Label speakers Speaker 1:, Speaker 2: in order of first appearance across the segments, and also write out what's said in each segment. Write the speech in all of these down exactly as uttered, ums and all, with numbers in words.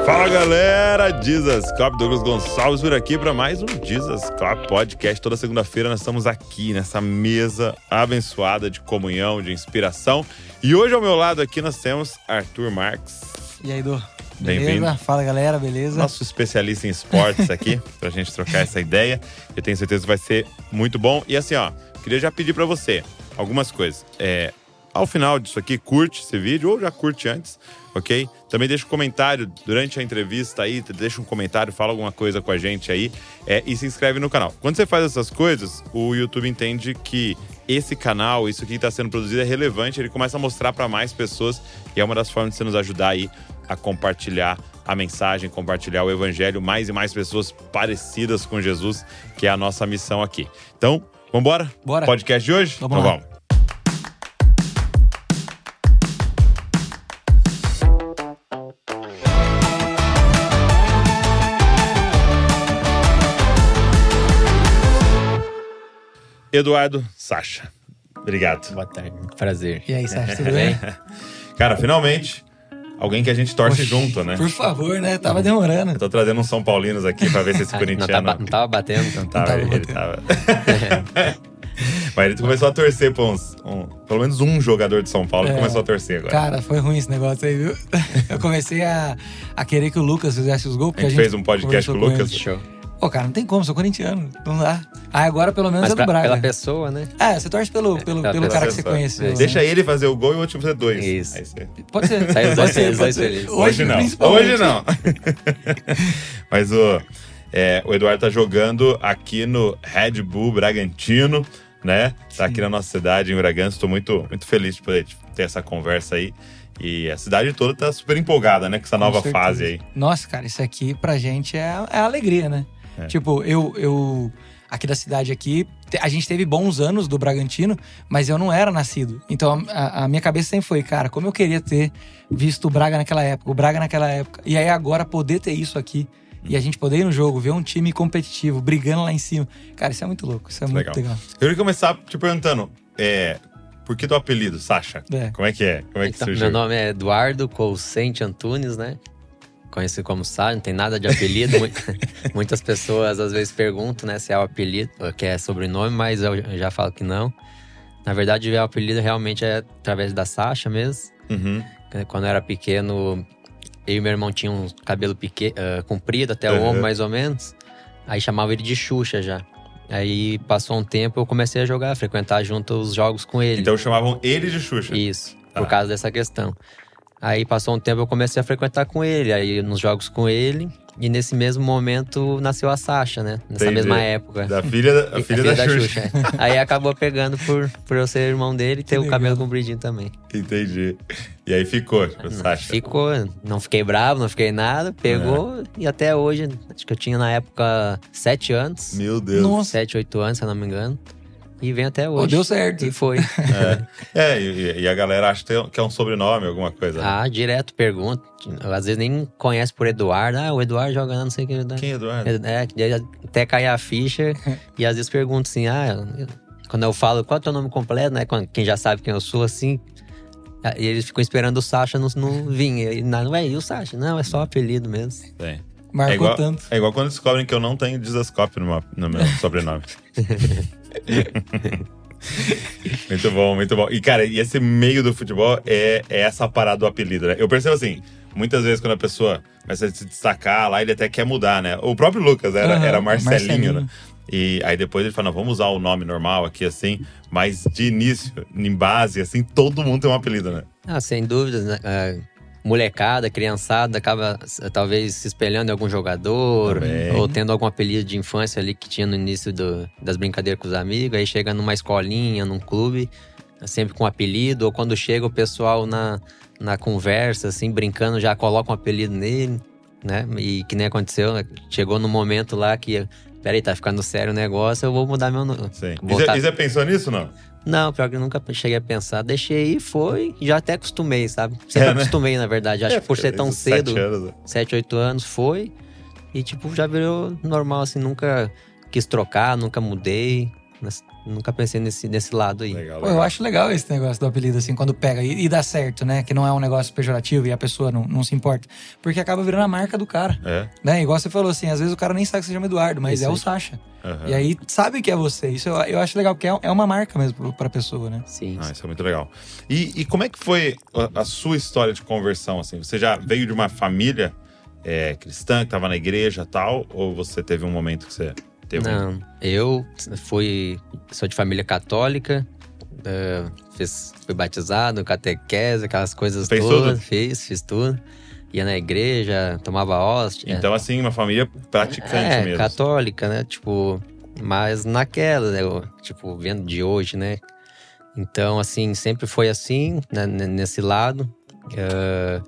Speaker 1: Fala galera, Dizascope, Douglas Gonçalves por aqui para mais um Dizascope Podcast. Toda segunda-feira nós estamos aqui nessa mesa abençoada de comunhão, de inspiração. E hoje ao meu lado aqui nós temos Arthur Marques.
Speaker 2: E aí, Dô?
Speaker 1: Bem-vindo.
Speaker 2: Beleza? Fala galera, beleza?
Speaker 1: Nosso especialista em esportes aqui, pra gente trocar essa ideia. Eu tenho certeza que vai ser muito bom. E assim, ó, queria já pedir pra você algumas coisas. É, ao final disso aqui, curte esse vídeo ou já curte antes, ok? Também deixa um comentário durante a entrevista aí, deixa um comentário, fala alguma coisa com a gente aí é, e se inscreve no canal. Quando você faz essas coisas, o YouTube entende que esse canal, isso aqui que está sendo produzido é relevante, ele começa a mostrar para mais pessoas e é uma das formas de você nos ajudar aí a compartilhar a mensagem, compartilhar o evangelho, mais e mais pessoas parecidas com Jesus, que é a nossa missão aqui. Então, vambora?
Speaker 2: Bora.
Speaker 1: Podcast de hoje?
Speaker 2: Vamos
Speaker 1: então
Speaker 2: lá.
Speaker 1: vamos. Eduardo Sacha. Obrigado.
Speaker 3: Boa tarde, prazer.
Speaker 2: E aí, Sérgio, tudo bem?
Speaker 1: Cara, finalmente, alguém que a gente torce
Speaker 2: Oxi,
Speaker 1: junto, né?
Speaker 2: Por favor, né? Tava demorando.
Speaker 1: Eu tô trazendo uns São Paulinos aqui pra ver se esse
Speaker 3: Não,
Speaker 1: corintiano...
Speaker 3: tava, não tava batendo.
Speaker 1: Não tava,
Speaker 2: tava
Speaker 1: ele
Speaker 2: batendo.
Speaker 1: tava... Mas ele começou a torcer pra uns... Um, pelo menos um jogador de São Paulo
Speaker 2: É.
Speaker 1: começou a torcer agora.
Speaker 2: Cara, foi ruim esse negócio aí, viu? Eu comecei a, a querer que o Lucas fizesse os gols.
Speaker 1: a
Speaker 2: Porque
Speaker 1: gente fez um podcast com o
Speaker 2: conversou
Speaker 1: Lucas.
Speaker 2: ele.
Speaker 3: Show.
Speaker 2: Pô, cara, não tem como, sou corintiano. Não dá. Ah, agora pelo menos
Speaker 3: Mas
Speaker 2: é do
Speaker 3: pra,
Speaker 2: Braga.
Speaker 3: pela pessoa, né?
Speaker 2: É, você torce pelo, pelo,
Speaker 3: pela
Speaker 2: pelo cara que você
Speaker 1: pessoa.
Speaker 2: conheceu.
Speaker 1: Deixa
Speaker 2: né?
Speaker 1: ele fazer o gol e o outro fazer dois.
Speaker 3: Isso.
Speaker 1: Aí você...
Speaker 2: Pode ser.
Speaker 3: Sai os
Speaker 2: Pode
Speaker 3: dois
Speaker 2: ser,
Speaker 3: felizes,
Speaker 2: pode
Speaker 3: dois
Speaker 2: ser.
Speaker 3: felizes.
Speaker 1: Hoje não.
Speaker 2: principalmente.
Speaker 1: Hoje não. Mas o, é, o Eduardo tá jogando aqui no Red Bull Bragantino, né? Tá aqui na nossa cidade, em Bragança. Tô muito, muito feliz de poder ter essa conversa aí. E a cidade toda tá super empolgada, né? Com essa nova
Speaker 2: Com certeza.
Speaker 1: fase aí.
Speaker 2: Nossa, cara, isso aqui pra gente é, é alegria, né?
Speaker 1: É.
Speaker 2: Tipo, eu, eu... Aqui da cidade aqui, te- a gente teve bons anos do Bragantino, mas eu não era nascido. Então, a, a minha cabeça sempre foi, cara, como eu queria ter visto o Braga naquela época, o Braga naquela época. E aí agora poder ter isso aqui, e a gente poder ir no jogo, ver um time competitivo, brigando lá em cima. Cara, isso é muito louco, isso é muito
Speaker 1: Legal.
Speaker 2: legal.
Speaker 1: Eu queria começar te perguntando, é, por que teu apelido, Sacha?
Speaker 2: É.
Speaker 1: Como é que é? Como é que
Speaker 3: Então,
Speaker 1: surgiu?
Speaker 3: meu nome é Eduardo Colcente Antunes, né? Conhecido como Sá, não tem nada de apelido. Mu- Muitas pessoas às vezes perguntam, né, se é o apelido, ou que é sobrenome, mas eu já falo que não. Na verdade, o apelido realmente é através da Sasha mesmo.
Speaker 1: Uhum.
Speaker 3: Quando eu era pequeno, eu e meu irmão tinham um cabelo peque- ah, comprido até o
Speaker 1: Uhum.
Speaker 3: ombro, mais ou menos. Aí chamava ele de Xuxa já. Aí passou um tempo, eu comecei a jogar, a frequentar junto os jogos com ele.
Speaker 1: Então chamavam ele de Xuxa.
Speaker 3: Isso,
Speaker 1: Tá.
Speaker 3: por causa dessa questão. Aí passou um tempo, eu comecei a frequentar com ele, aí nos jogos com ele. E nesse mesmo momento nasceu a Sasha, né? Nessa
Speaker 1: Entendi.
Speaker 3: mesma época.
Speaker 1: Da filha, da, a
Speaker 3: E-
Speaker 1: filha da, Xuxa.
Speaker 3: é. Aí acabou pegando por, por eu ser irmão dele e ter
Speaker 2: Que
Speaker 3: o
Speaker 2: legal.
Speaker 3: cabelo compridinho também.
Speaker 1: Entendi. E aí ficou, tipo, Sacha.
Speaker 3: Ficou, não fiquei bravo, não fiquei nada, pegou. E até hoje, acho que eu tinha na época sete anos.
Speaker 1: Meu Deus.
Speaker 2: Nossa,
Speaker 3: Sete, oito anos, se eu não me engano. E vem até
Speaker 2: pô,
Speaker 3: hoje.
Speaker 2: deu certo.
Speaker 3: E foi.
Speaker 1: É, é e, e a galera acha que tem- que é um sobrenome, alguma coisa. né?
Speaker 3: Ah, direto pergunta. Às vezes nem conhece por Eduardo. Ah, o Eduardo joga lá, não sei o que.
Speaker 1: Quem é Eduardo?
Speaker 3: É, e aí até cair a ficha. E às vezes perguntam assim, ah, quando eu falo qual é o teu nome completo, né? Quando- Quem já sabe quem eu sou, assim. E eles ficam esperando o Sacha não, não vir. E não é, e o Sacha? Não, é só apelido mesmo.
Speaker 1: Tem.
Speaker 2: Marcou
Speaker 1: é igual,
Speaker 2: tanto.
Speaker 1: É igual quando descobrem que eu não tenho Dizascope no meu, no meu sobrenome. Muito bom, muito bom. E, cara, e esse meio do futebol é, é essa parada do apelido, né? Eu percebo assim, muitas vezes quando a pessoa começa a se destacar lá, ele até quer mudar, né? O próprio Lucas era,
Speaker 2: Aham,
Speaker 1: era Marcelinho,
Speaker 2: Marcelinho.
Speaker 1: né? E aí depois ele fala, não, vamos usar o nome normal aqui, assim. Mas de início, em base, assim, todo mundo tem um apelido, né?
Speaker 3: Ah, sem dúvidas, né? Ah, molecada, criançada, acaba ah, talvez se espelhando em algum jogador,
Speaker 1: Também.
Speaker 3: ou tendo algum apelido de infância ali que tinha no início do- das brincadeiras com os amigos, aí chega numa escolinha, num clube, sempre com apelido, ou quando chega o pessoal na, na conversa, assim, brincando, já coloca um apelido nele, né? E que nem aconteceu, né? Chegou no momento lá que, peraí, tá ficando sério o negócio, eu vou mudar meu nome.
Speaker 1: Sim. E
Speaker 3: Voltar-
Speaker 1: você- e você pensou nisso, não?
Speaker 3: Não, pior que eu nunca cheguei a pensar. Deixei ir, foi, e já até acostumei, sabe? Sempre
Speaker 1: É, né?
Speaker 3: acostumei, na verdade. Acho
Speaker 1: É,
Speaker 3: que por ser tão
Speaker 1: esses
Speaker 3: cedo,
Speaker 1: sete anos, né?
Speaker 3: sete, oito anos, foi. E, tipo, já virou normal, assim, nunca quis trocar, nunca mudei. Mas nunca pensei nesse, nesse lado aí.
Speaker 1: Legal,
Speaker 2: Pô,
Speaker 1: legal.
Speaker 2: eu acho legal esse negócio do apelido, assim, quando pega e, e dá certo, né? Que não é um negócio pejorativo e a pessoa não, não se importa. Porque acaba virando a marca do cara,
Speaker 1: É.
Speaker 2: né? Igual você falou, assim, às vezes o cara nem sabe que se chama Eduardo, mas
Speaker 3: Isso
Speaker 2: é o
Speaker 3: aí.
Speaker 2: Sacha.
Speaker 1: Aham.
Speaker 2: E aí sabe que é você. Isso eu, eu acho legal, porque é, é uma marca mesmo pra, pra pessoa, né?
Speaker 3: Sim.
Speaker 1: Ah, isso é muito legal. E, e como é que foi a, a sua história de conversão, assim? Você já veio de uma família é, cristã, que tava na igreja e tal? Ou você teve um momento que você teve... um-
Speaker 3: Não, eu fui, sou de família católica, uh, fiz, fui batizado, catequese, aquelas coisas
Speaker 1: Fez
Speaker 3: todas.
Speaker 1: tudo?
Speaker 3: Fiz, fiz tudo. Ia na igreja, tomava hóstia.
Speaker 1: Então, assim, uma família praticante
Speaker 3: é,
Speaker 1: mesmo.
Speaker 3: católica, né? Tipo, mas naquela, né? Eu, tipo, vendo de hoje, né? Então, assim, sempre foi assim, né? Nesse lado. Uh,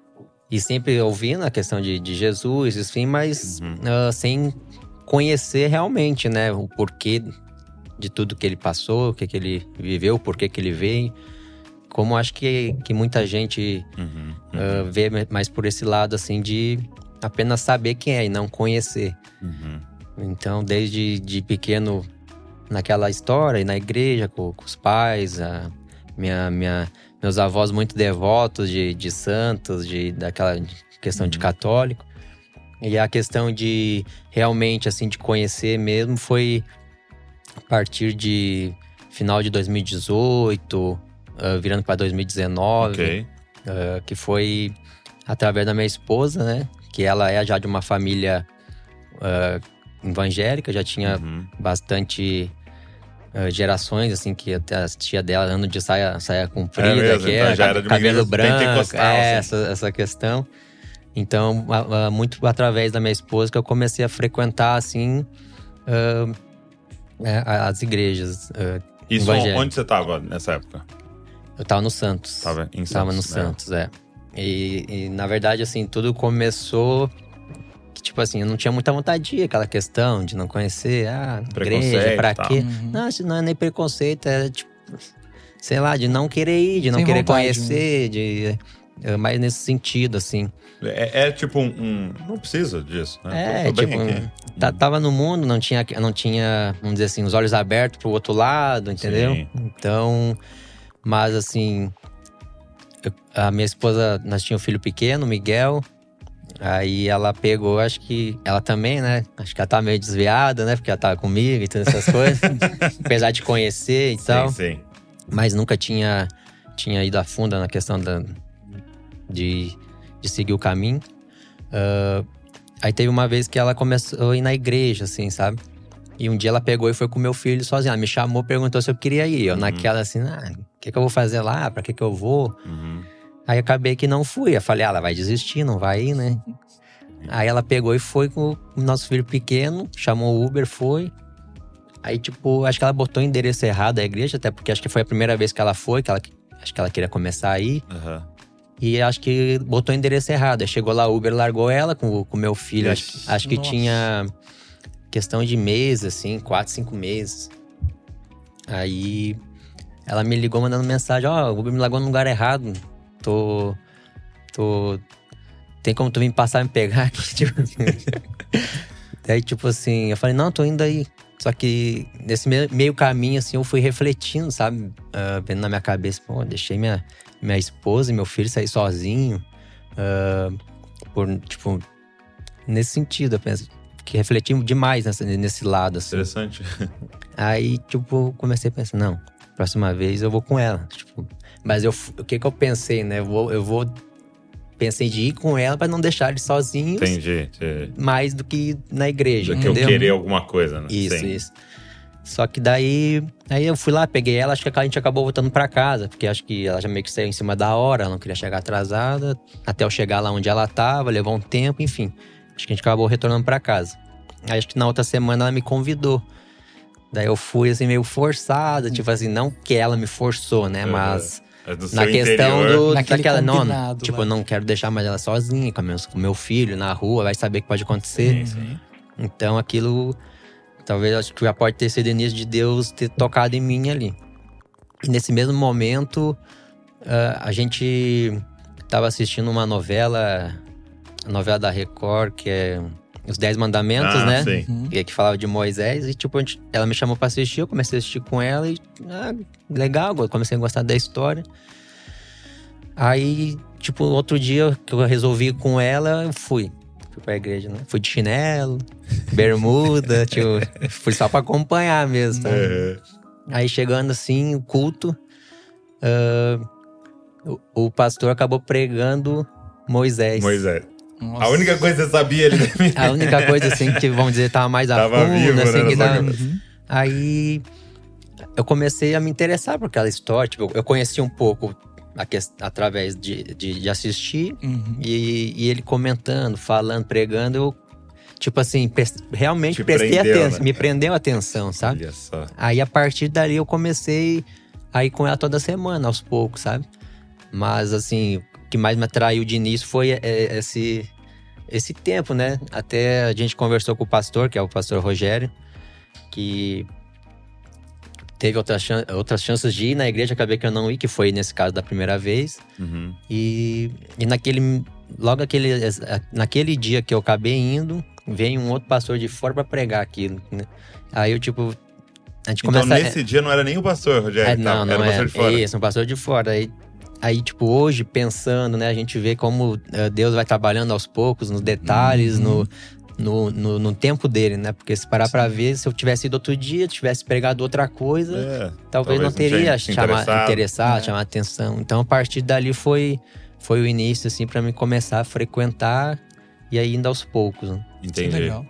Speaker 3: e sempre ouvindo a questão de, de Jesus, enfim, mas
Speaker 1: Uhum.
Speaker 3: uh, sem conhecer realmente, né? O porquê de tudo que ele passou, o que, que ele viveu, o porquê que ele veio. Como acho que, que muita gente
Speaker 1: Uhum.
Speaker 3: uh, vê mais por esse lado, assim, de apenas saber quem é e não conhecer.
Speaker 1: Uhum.
Speaker 3: Então, desde de pequeno, naquela história, e na igreja, com, com os pais, a, minha, minha, meus avós muito devotos de, de santos, de, daquela questão de católico. E a questão de realmente, assim, de conhecer mesmo foi a partir de final de dois mil e dezoito, uh, virando para dois mil e dezenove.
Speaker 1: Ok.
Speaker 3: Uh, que foi através da minha esposa, né? Que ela é já de uma família uh, evangélica, já tinha
Speaker 1: Uhum.
Speaker 3: bastante uh, gerações, assim, que até a tia dela anda de saia, saia comprida,
Speaker 1: É mesmo,
Speaker 3: que
Speaker 1: então
Speaker 3: é
Speaker 1: já era de uma
Speaker 3: cabelo
Speaker 1: igreja
Speaker 3: branco,
Speaker 1: pentecostal,
Speaker 3: é,
Speaker 1: assim.
Speaker 3: essa, essa questão. Então, a- a- muito através da minha esposa que eu comecei a frequentar, assim, uh, é, as igrejas. uh,
Speaker 1: Isso,
Speaker 3: evangélicas.
Speaker 1: onde você tava nessa época?
Speaker 3: Eu tava no Santos.
Speaker 1: Tava em Santos.
Speaker 3: Tava no
Speaker 1: né?
Speaker 3: Santos, é. E, e, na verdade, assim, tudo começou que, tipo assim, eu não tinha muita vontade de ir, aquela questão de não conhecer, ah,
Speaker 1: Preconceito
Speaker 3: igreja, pra
Speaker 1: e tal.
Speaker 3: quê?
Speaker 2: Uhum.
Speaker 3: Não, isso não é nem preconceito, é tipo, sei lá, de não querer ir, de não
Speaker 2: Sem
Speaker 3: querer
Speaker 2: vontade,
Speaker 3: conhecer, de. é mais nesse sentido, assim.
Speaker 1: É, é tipo um, um- Não precisa disso, né?
Speaker 3: É,
Speaker 1: Tô- tô bem
Speaker 3: tipo,
Speaker 1: aqui.
Speaker 3: tá- tava no mundo, não tinha, não tinha, vamos dizer assim, os olhos abertos pro outro lado, entendeu?
Speaker 1: Sim.
Speaker 3: Então, mas assim, eu- a minha esposa, nós tínhamos um filho pequeno, Miguel. Aí ela pegou, acho que ela também, né? Acho que ela tá meio desviada, né? Porque ela tava comigo e todas essas coisas. Apesar de conhecer e tal.
Speaker 1: Sim, sim.
Speaker 3: Mas nunca tinha, tinha ido a fundo na questão da, de, de seguir o caminho. Ah, aí teve uma vez que ela começou a ir na igreja, assim, sabe? E um dia ela pegou e foi com meu filho sozinha. Ela me chamou, perguntou se eu queria ir. Eu
Speaker 1: Uhum.
Speaker 3: naquela assim, ah, o que, que eu vou fazer lá? Pra que, que eu vou?
Speaker 1: Uhum.
Speaker 3: Aí acabei que não fui. Eu falei, ah, ela vai desistir, não vai ir, né? Aí ela pegou e foi com o nosso filho pequeno, chamou o Uber, foi. Aí, tipo, acho que ela botou o endereço errado da igreja, até porque acho que foi a primeira vez que ela foi, que ela, acho que ela queria começar a ir.
Speaker 1: Aham.
Speaker 3: E acho que botou o endereço errado. Aí chegou lá, o Uber largou ela com o meu filho. Acho,
Speaker 1: Ixi.
Speaker 3: acho que
Speaker 2: Nossa.
Speaker 3: tinha questão de meses, assim, quatro, cinco meses. Aí ela me ligou mandando mensagem: ó, o Uber me largou no lugar errado. Tô. Tô. Tem como tu vir passar e me pegar aqui? Tipo. Daí, tipo assim, eu falei: não, tô indo aí. Só que nesse me- meio caminho, assim, eu fui refletindo, sabe? Ah, vendo na minha cabeça, pô, deixei minha, minha esposa e meu filho sair sozinho. ah, por, tipo, nesse sentido, eu penso. Que refleti demais nessa, nesse lado, assim.
Speaker 1: Interessante.
Speaker 3: Aí, tipo, comecei a pensar, não, próxima vez eu vou com ela. Tipo, mas eu, o que que eu pensei, né? Eu vou, eu vou pensei de ir com ela pra não deixar eles sozinhos.
Speaker 1: Entendi. entendi.
Speaker 3: Mais do que na igreja,
Speaker 1: Do que eu
Speaker 3: entendeu?
Speaker 1: querer alguma coisa, né?
Speaker 3: Isso,
Speaker 1: Sim.
Speaker 3: isso. Só que daí, aí eu fui lá, peguei ela, acho que a gente acabou voltando pra casa, porque acho que ela já meio que saiu em cima da hora, ela não queria chegar atrasada, até eu chegar lá onde ela tava, levou um tempo, enfim. Acho que a gente acabou retornando pra casa. Aí acho que na outra semana ela me convidou. Daí eu fui assim meio forçada, tipo assim, não que ela me forçou, né,
Speaker 1: Uhum.
Speaker 3: mas
Speaker 1: É do
Speaker 3: na
Speaker 1: seu
Speaker 3: questão
Speaker 1: interior.
Speaker 3: do,
Speaker 2: Naquele
Speaker 3: daquela, não,
Speaker 2: combinado
Speaker 3: tipo,
Speaker 2: lá.
Speaker 3: eu não quero deixar mais ela sozinha, com, meus, com meu filho na rua, vai saber o que pode acontecer.
Speaker 1: Sim, sim.
Speaker 3: Então aquilo, talvez acho que já pode ter sido início de Deus ter tocado em mim ali. E nesse mesmo momento, ah, a gente tava assistindo uma novela, a novela da Record, que é os Dez Mandamentos,
Speaker 1: Ah,
Speaker 3: né?
Speaker 1: sim.
Speaker 2: Uhum.
Speaker 3: Que, que falava de Moisés. E tipo, a gente- ela me chamou pra assistir, eu comecei a assistir com ela e… Ah, legal, eu comecei a gostar da história. Aí, tipo, outro dia que eu resolvi ir com ela, eu fui. Fui pra igreja, né? Fui de chinelo, bermuda, tipo… Fui só pra acompanhar mesmo, tá?
Speaker 1: É.
Speaker 3: Aí chegando assim, o culto… ah, o, o pastor acabou pregando Moisés.
Speaker 1: Moisés.
Speaker 2: Nossa.
Speaker 1: A única coisa que você sabia ali.
Speaker 3: A única coisa assim que, vamos dizer, tava mais a
Speaker 1: Tava
Speaker 3: fundo,
Speaker 1: vivo,
Speaker 3: assim,
Speaker 1: né,
Speaker 3: que
Speaker 1: na
Speaker 3: dava-
Speaker 1: sua
Speaker 2: Uhum.
Speaker 3: Aí eu comecei a me interessar por aquela história. Tipo, eu conheci um pouco a ques- através de, de, de assistir
Speaker 2: Uhum.
Speaker 3: e, e ele comentando, falando, pregando. Eu, tipo assim, pres- realmente
Speaker 1: Te
Speaker 3: prestei
Speaker 1: prendeu,
Speaker 3: atenção,
Speaker 1: né?
Speaker 3: me prendeu a atenção, sabe?
Speaker 1: Olha só.
Speaker 3: Aí a partir dali eu comecei a ir com ela toda semana, aos poucos, sabe? Mas assim, o que mais me atraiu de início foi é, esse, esse tempo, né? Até a gente conversou com o pastor, que é o pastor Rogério, que teve outras, chan- outras chances de ir na igreja, acabei que eu não ia, que foi nesse caso da primeira vez.
Speaker 1: Uhum.
Speaker 3: E, e naquele, logo aquele, naquele dia que eu acabei indo, veio um outro pastor de fora pra pregar aquilo, né? Aí eu, tipo, a gente
Speaker 1: Então,
Speaker 3: começa… a-
Speaker 1: nesse dia não era nem o pastor, Rogério.
Speaker 3: é,
Speaker 1: que tava,
Speaker 3: não,
Speaker 1: era
Speaker 3: não
Speaker 1: o pastor
Speaker 3: é.
Speaker 1: de fora.
Speaker 3: Isso, um pastor de fora. Aí, aí, tipo, hoje, pensando, né? A gente vê como eh, Deus vai trabalhando aos poucos, nos detalhes,
Speaker 2: Uhum.
Speaker 3: no, no, no, no tempo dele, né? Porque se parar pra ver, se eu tivesse ido outro dia, tivesse pregado outra coisa,
Speaker 1: É,
Speaker 3: talvez, não
Speaker 1: tenha
Speaker 3: teria
Speaker 1: se
Speaker 3: chamado,
Speaker 1: interessado.
Speaker 3: interessado,
Speaker 2: É.
Speaker 3: chamado atenção. Então, a partir dali foi, foi o início, assim, pra mim começar a frequentar e aí indo aos poucos, né?
Speaker 2: Que
Speaker 1: Entendi.
Speaker 2: legal.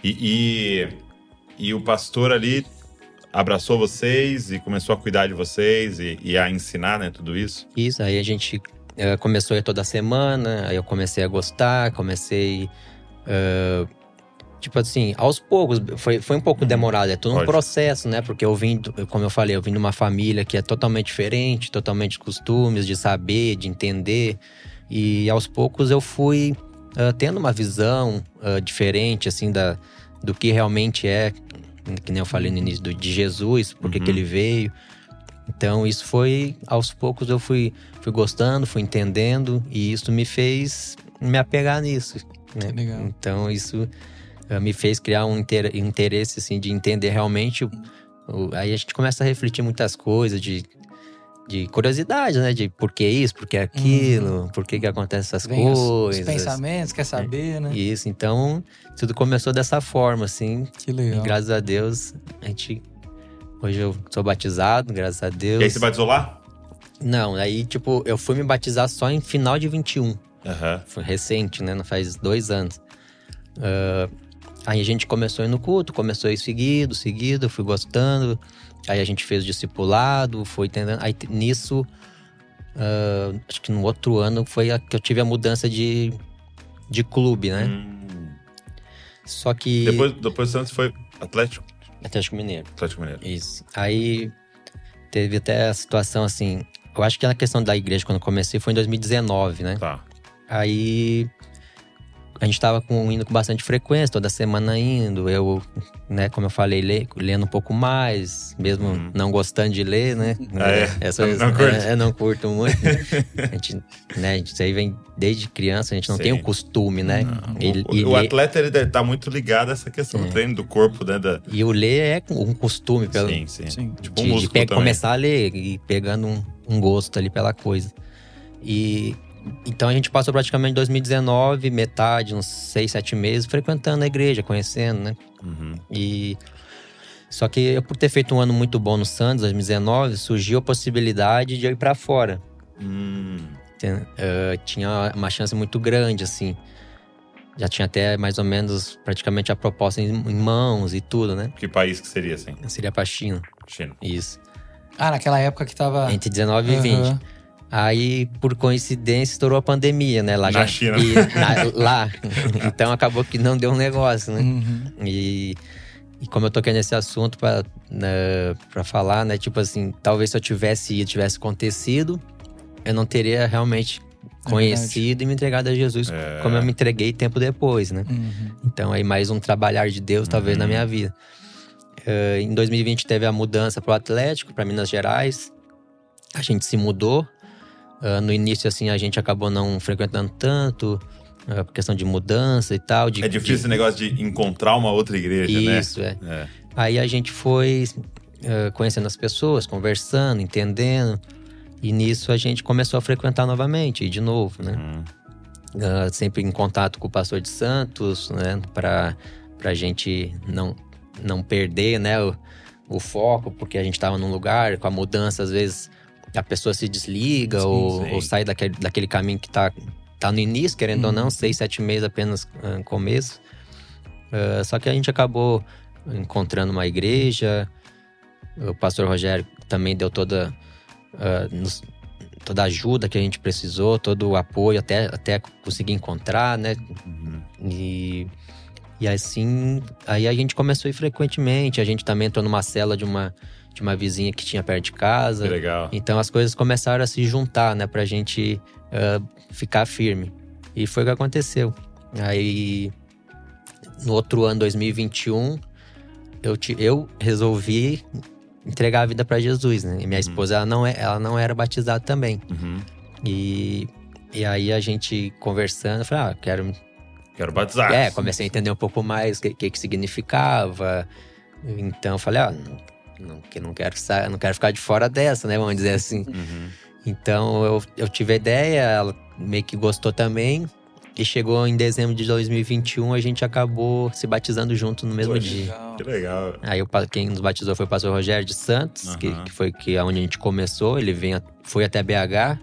Speaker 1: E, e, e o pastor ali abraçou vocês e começou a cuidar de vocês e, e a ensinar, né, tudo isso?
Speaker 3: Isso, aí a gente eh, começou a ir toda semana, aí eu comecei a gostar, comecei… eh, tipo assim, aos poucos, foi, foi um pouco
Speaker 1: Uhum.
Speaker 3: demorado, é todo um
Speaker 1: Lógico.
Speaker 3: processo, né? Porque eu vim, do- como eu falei, eu vim de uma família que é totalmente diferente, totalmente costumes, de saber, de entender. E aos poucos eu fui ah, tendo uma visão ah, diferente, assim, da, do que realmente é, que nem eu falei no início, do, de Jesus, por que
Speaker 1: Uhum.
Speaker 3: que ele veio. Então isso foi, aos poucos eu fui, fui gostando, fui entendendo, e isso me fez me apegar nisso, né?
Speaker 2: Que legal.
Speaker 3: Então isso eh, me fez criar um inter- interesse, assim, de entender realmente. o- o- aí a gente começa a refletir muitas coisas, de, de curiosidade, né? De por que isso, por que aquilo, por que que acontecem essas
Speaker 2: Vem os, os
Speaker 3: coisas.
Speaker 2: pensamentos, quer saber, né?
Speaker 3: Isso, então tudo começou dessa forma, assim.
Speaker 2: Que
Speaker 3: E
Speaker 2: legal.
Speaker 3: graças a Deus, a gente… Hoje eu sou batizado, graças a Deus.
Speaker 1: E aí você batizou lá?
Speaker 3: Não, aí, tipo, eu fui me batizar só em final de vinte e um.
Speaker 1: Aham.
Speaker 3: Foi recente, né? Não faz dois anos. Ah, aí a gente começou a ir no culto, começou a ir seguido, seguido, eu fui gostando. Aí a gente fez o discipulado, foi entendendo. Aí t- nisso, ah, acho que no outro ano foi a, que eu tive a mudança de, de clube, né?
Speaker 1: Hum.
Speaker 3: Só que…
Speaker 1: Depois, depois o Santos foi Atlético,
Speaker 3: Atlético Mineiro.
Speaker 1: Atlético Mineiro.
Speaker 3: Isso. Aí teve até a situação assim… Eu acho que a questão da igreja, quando eu comecei, foi em dois mil e dezenove, né?
Speaker 1: Tá.
Speaker 3: Aí a gente tava com, indo com bastante frequência, toda semana indo. Eu, né, como eu falei, lê, lendo um pouco mais, mesmo
Speaker 1: Uhum.
Speaker 3: não gostando de ler, né?
Speaker 1: Ah, é?
Speaker 3: Essa,
Speaker 1: Não- não curte?
Speaker 3: é, eu não curto muito. a gente, né, isso aí vem desde criança, a gente não
Speaker 1: Sim.
Speaker 3: tem o costume, né? Ele-
Speaker 1: o
Speaker 3: e,
Speaker 1: o
Speaker 3: ler-
Speaker 1: atleta, ele deve estar muito ligado a essa questão do treino do corpo, né? Da...
Speaker 3: e o ler é um costume, pelo,
Speaker 1: Sim, sim.
Speaker 2: Sim.
Speaker 1: Tipo
Speaker 3: de,
Speaker 1: um
Speaker 3: de
Speaker 1: músculo
Speaker 3: pe-
Speaker 1: também.
Speaker 3: começar a ler e pegando um, um gosto ali pela coisa. E então a gente passou praticamente dois mil e dezenove, metade, uns seis, sete meses, frequentando a igreja, conhecendo, né?
Speaker 1: Uhum.
Speaker 3: E só que eu, por ter feito um ano muito bom no Santos, dois mil e dezenove, surgiu a possibilidade de eu ir pra fora.
Speaker 1: Hum.
Speaker 3: Tem- eh, tinha uma chance muito grande, assim. Já tinha até mais ou menos praticamente a proposta em, em mãos e tudo, né?
Speaker 1: Que país que seria, assim?
Speaker 3: Seria pra China.
Speaker 1: China.
Speaker 3: Isso.
Speaker 2: Ah, naquela época que tava.
Speaker 3: Entre dezenove e vinte.
Speaker 2: Aham.
Speaker 3: Aí, por coincidência, estourou a pandemia, né? Lá
Speaker 1: Na
Speaker 3: já,
Speaker 1: China.
Speaker 3: e na- lá. Então acabou que não deu um negócio, né?
Speaker 2: Uhum.
Speaker 3: E, e como eu toquei nesse assunto pra, né, pra falar, né? Tipo assim, talvez se eu tivesse ido, tivesse acontecido, eu não teria realmente conhecido e me entregado a Jesus
Speaker 1: É.
Speaker 3: como eu me entreguei tempo depois, né?
Speaker 2: Uhum.
Speaker 3: Então aí mais um trabalhar de Deus, talvez,
Speaker 1: Uhum.
Speaker 3: na minha vida. Eh, em dois mil e vinte teve a mudança pro Atlético, para Minas Gerais. A gente se mudou. Ah, no início, assim, a gente acabou não frequentando tanto. a questão de mudança e tal. De,
Speaker 1: é difícil
Speaker 3: de...
Speaker 1: esse negócio de encontrar uma outra igreja,
Speaker 3: Isso,
Speaker 1: né?
Speaker 3: Isso, é.
Speaker 1: é.
Speaker 3: Aí a gente foi uh, conhecendo as pessoas, conversando, entendendo. E nisso a gente começou a frequentar novamente, de novo, né?
Speaker 1: Uhum.
Speaker 3: Uh, sempre em contato com o pastor de Santos, né? Pra, pra gente não, não perder, né? O, o foco, porque a gente estava num lugar, com a mudança, às vezes a pessoa se desliga sim, ou, sim. ou sai daquele, daquele caminho que tá, tá no início, querendo uhum. ou não, seis, sete meses apenas no uh, começo. Uh, só que a gente acabou encontrando uma igreja, o pastor Rogério também deu toda, uh, nos, toda a ajuda que a gente precisou, todo o apoio até, até conseguir encontrar, né? Uhum. E... E assim, aí a gente começou a ir frequentemente. A gente também entrou numa cela de uma, de uma vizinha que tinha perto de casa.
Speaker 1: Que legal.
Speaker 3: Então as coisas começaram a se juntar, né? Pra gente uh, ficar firme. E foi o que aconteceu. Aí, no outro ano, dois mil e vinte e um, eu, te, eu resolvi entregar a vida pra Jesus, né? E minha uhum. esposa, ela não, é, ela não era batizada também.
Speaker 1: Uhum.
Speaker 3: E, e aí a gente conversando, eu falei, ah, quero...
Speaker 1: Quero batizar.
Speaker 3: É, comecei a entender um pouco mais o que, que, que significava. Então, eu falei, ah, não, não, não, quero, não quero ficar de fora dessa, né? Vamos dizer assim.
Speaker 1: Uhum.
Speaker 3: Então, eu, eu tive a ideia, ela meio que gostou também. E chegou em dezembro de dois mil e vinte e um, a gente acabou se batizando junto no mesmo
Speaker 1: Pô,
Speaker 3: dia.
Speaker 1: Legal. Que legal.
Speaker 3: Aí, quem nos batizou foi o pastor Rogério de Santos, uhum. que, que foi que, onde a gente começou. Ele vem, foi até B H.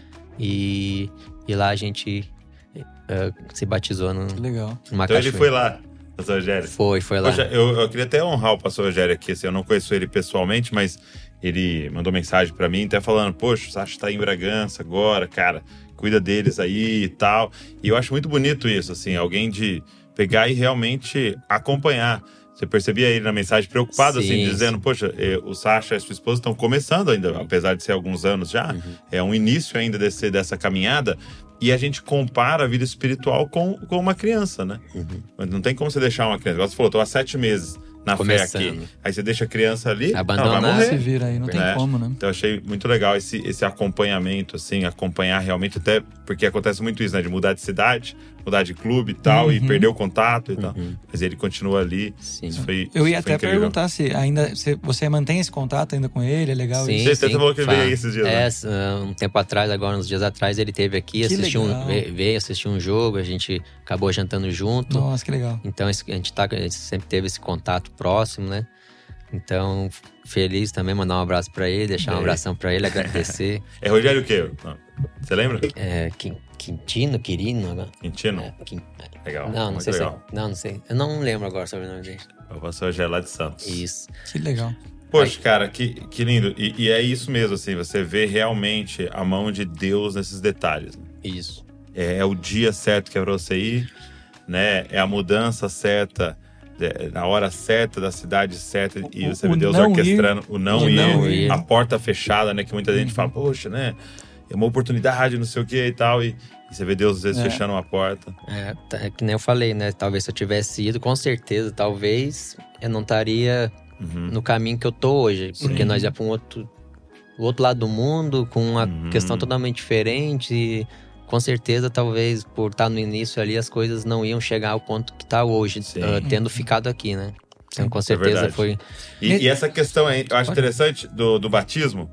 Speaker 3: E, e lá a gente... Uh, se batizou no,
Speaker 2: que legal.
Speaker 3: numa
Speaker 1: Então
Speaker 3: cachoeira.
Speaker 1: Ele foi lá, pastor Rogério?
Speaker 3: Foi, foi lá.
Speaker 1: Poxa, eu, eu queria até honrar o pastor Rogério aqui, assim, eu não conheço ele pessoalmente, mas ele mandou mensagem pra mim, até falando, poxa, o Sacha tá em Bragança agora, cara, cuida deles aí e tal. E eu acho muito bonito isso, assim, alguém de pegar e realmente acompanhar. Você percebia ele na mensagem preocupado, sim, assim, dizendo, poxa, o Sacha e a sua esposa estão começando ainda, apesar de ser alguns anos já, uhum. é um início ainda desse, dessa caminhada. E a gente compara a vida espiritual com, com uma criança, né? Uhum. Não tem como você deixar uma criança. Igual você falou, tô há sete meses na
Speaker 3: Começando.
Speaker 1: fé aqui. Aí você deixa a criança ali,
Speaker 3: abandonar,
Speaker 1: ela vai morrer.
Speaker 2: Se vira aí, não tem
Speaker 1: é.
Speaker 2: como, né?
Speaker 1: Então eu achei muito legal esse, esse acompanhamento, assim, acompanhar realmente, até porque acontece muito isso, né? De mudar de cidade, mudar de clube e tal, uhum. e perder o contato e uhum. tal. Mas ele continua ali.
Speaker 3: Sim.
Speaker 1: Isso foi,
Speaker 2: eu ia
Speaker 1: isso foi
Speaker 2: até
Speaker 1: incrível.
Speaker 2: perguntar se ainda se você mantém esse contato ainda com ele, é legal
Speaker 3: sim,
Speaker 2: isso?
Speaker 1: Você, você falou que ele veio aí esses dias,
Speaker 3: é,
Speaker 1: né?
Speaker 3: Um tempo atrás, agora uns dias atrás, ele esteve aqui,
Speaker 2: que
Speaker 3: assistiu
Speaker 2: legal.
Speaker 3: um, veio assistir um jogo, a gente acabou jantando junto.
Speaker 2: Nossa, que legal.
Speaker 3: Então a gente, tá, a gente sempre teve esse contato próximo, né? Então, feliz também, mandar um abraço pra ele, deixar um abração pra ele, agradecer.
Speaker 1: É Rogério o quê? Você lembra?
Speaker 3: É, Quintino, Quirino.
Speaker 1: Quintino?
Speaker 3: É, Quin...
Speaker 1: Legal.
Speaker 3: Não, não
Speaker 1: muito
Speaker 3: sei
Speaker 1: legal.
Speaker 3: se é, Não, não sei. Eu não lembro agora sobre o nome dele.
Speaker 1: É o pastor Rogério lá de Santos.
Speaker 3: Isso.
Speaker 2: Que legal.
Speaker 1: Poxa, cara, que, que lindo. E, e é isso mesmo, assim, você vê realmente a mão de Deus nesses detalhes. Né?
Speaker 3: Isso.
Speaker 1: É, é o dia certo que é pra você ir, né? É a mudança certa, é, na hora certa, da cidade certa, e você
Speaker 2: o,
Speaker 1: vê
Speaker 2: o
Speaker 1: Deus
Speaker 2: não
Speaker 1: orquestrando
Speaker 2: ir,
Speaker 1: o não,
Speaker 2: o
Speaker 1: ir,
Speaker 2: não ir,
Speaker 1: a porta fechada, né? Que muita gente uhum. fala, poxa, né? É uma oportunidade, não sei o que e tal, e, e você vê Deus às vezes
Speaker 2: é.
Speaker 1: fechando uma porta.
Speaker 3: É, é, que nem eu falei, né? Talvez se eu tivesse ido, com certeza, talvez eu não estaria uhum. no caminho que eu tô hoje. Porque Sim. nós ia para um outro, o outro lado do mundo, com uma uhum. questão totalmente diferente. E com certeza, talvez, por estar no início ali, as coisas não iam chegar ao ponto que tá hoje, uh, tendo ficado aqui, né? Então, com certeza é foi...
Speaker 1: E, e essa questão aí, eu acho interessante do, do batismo,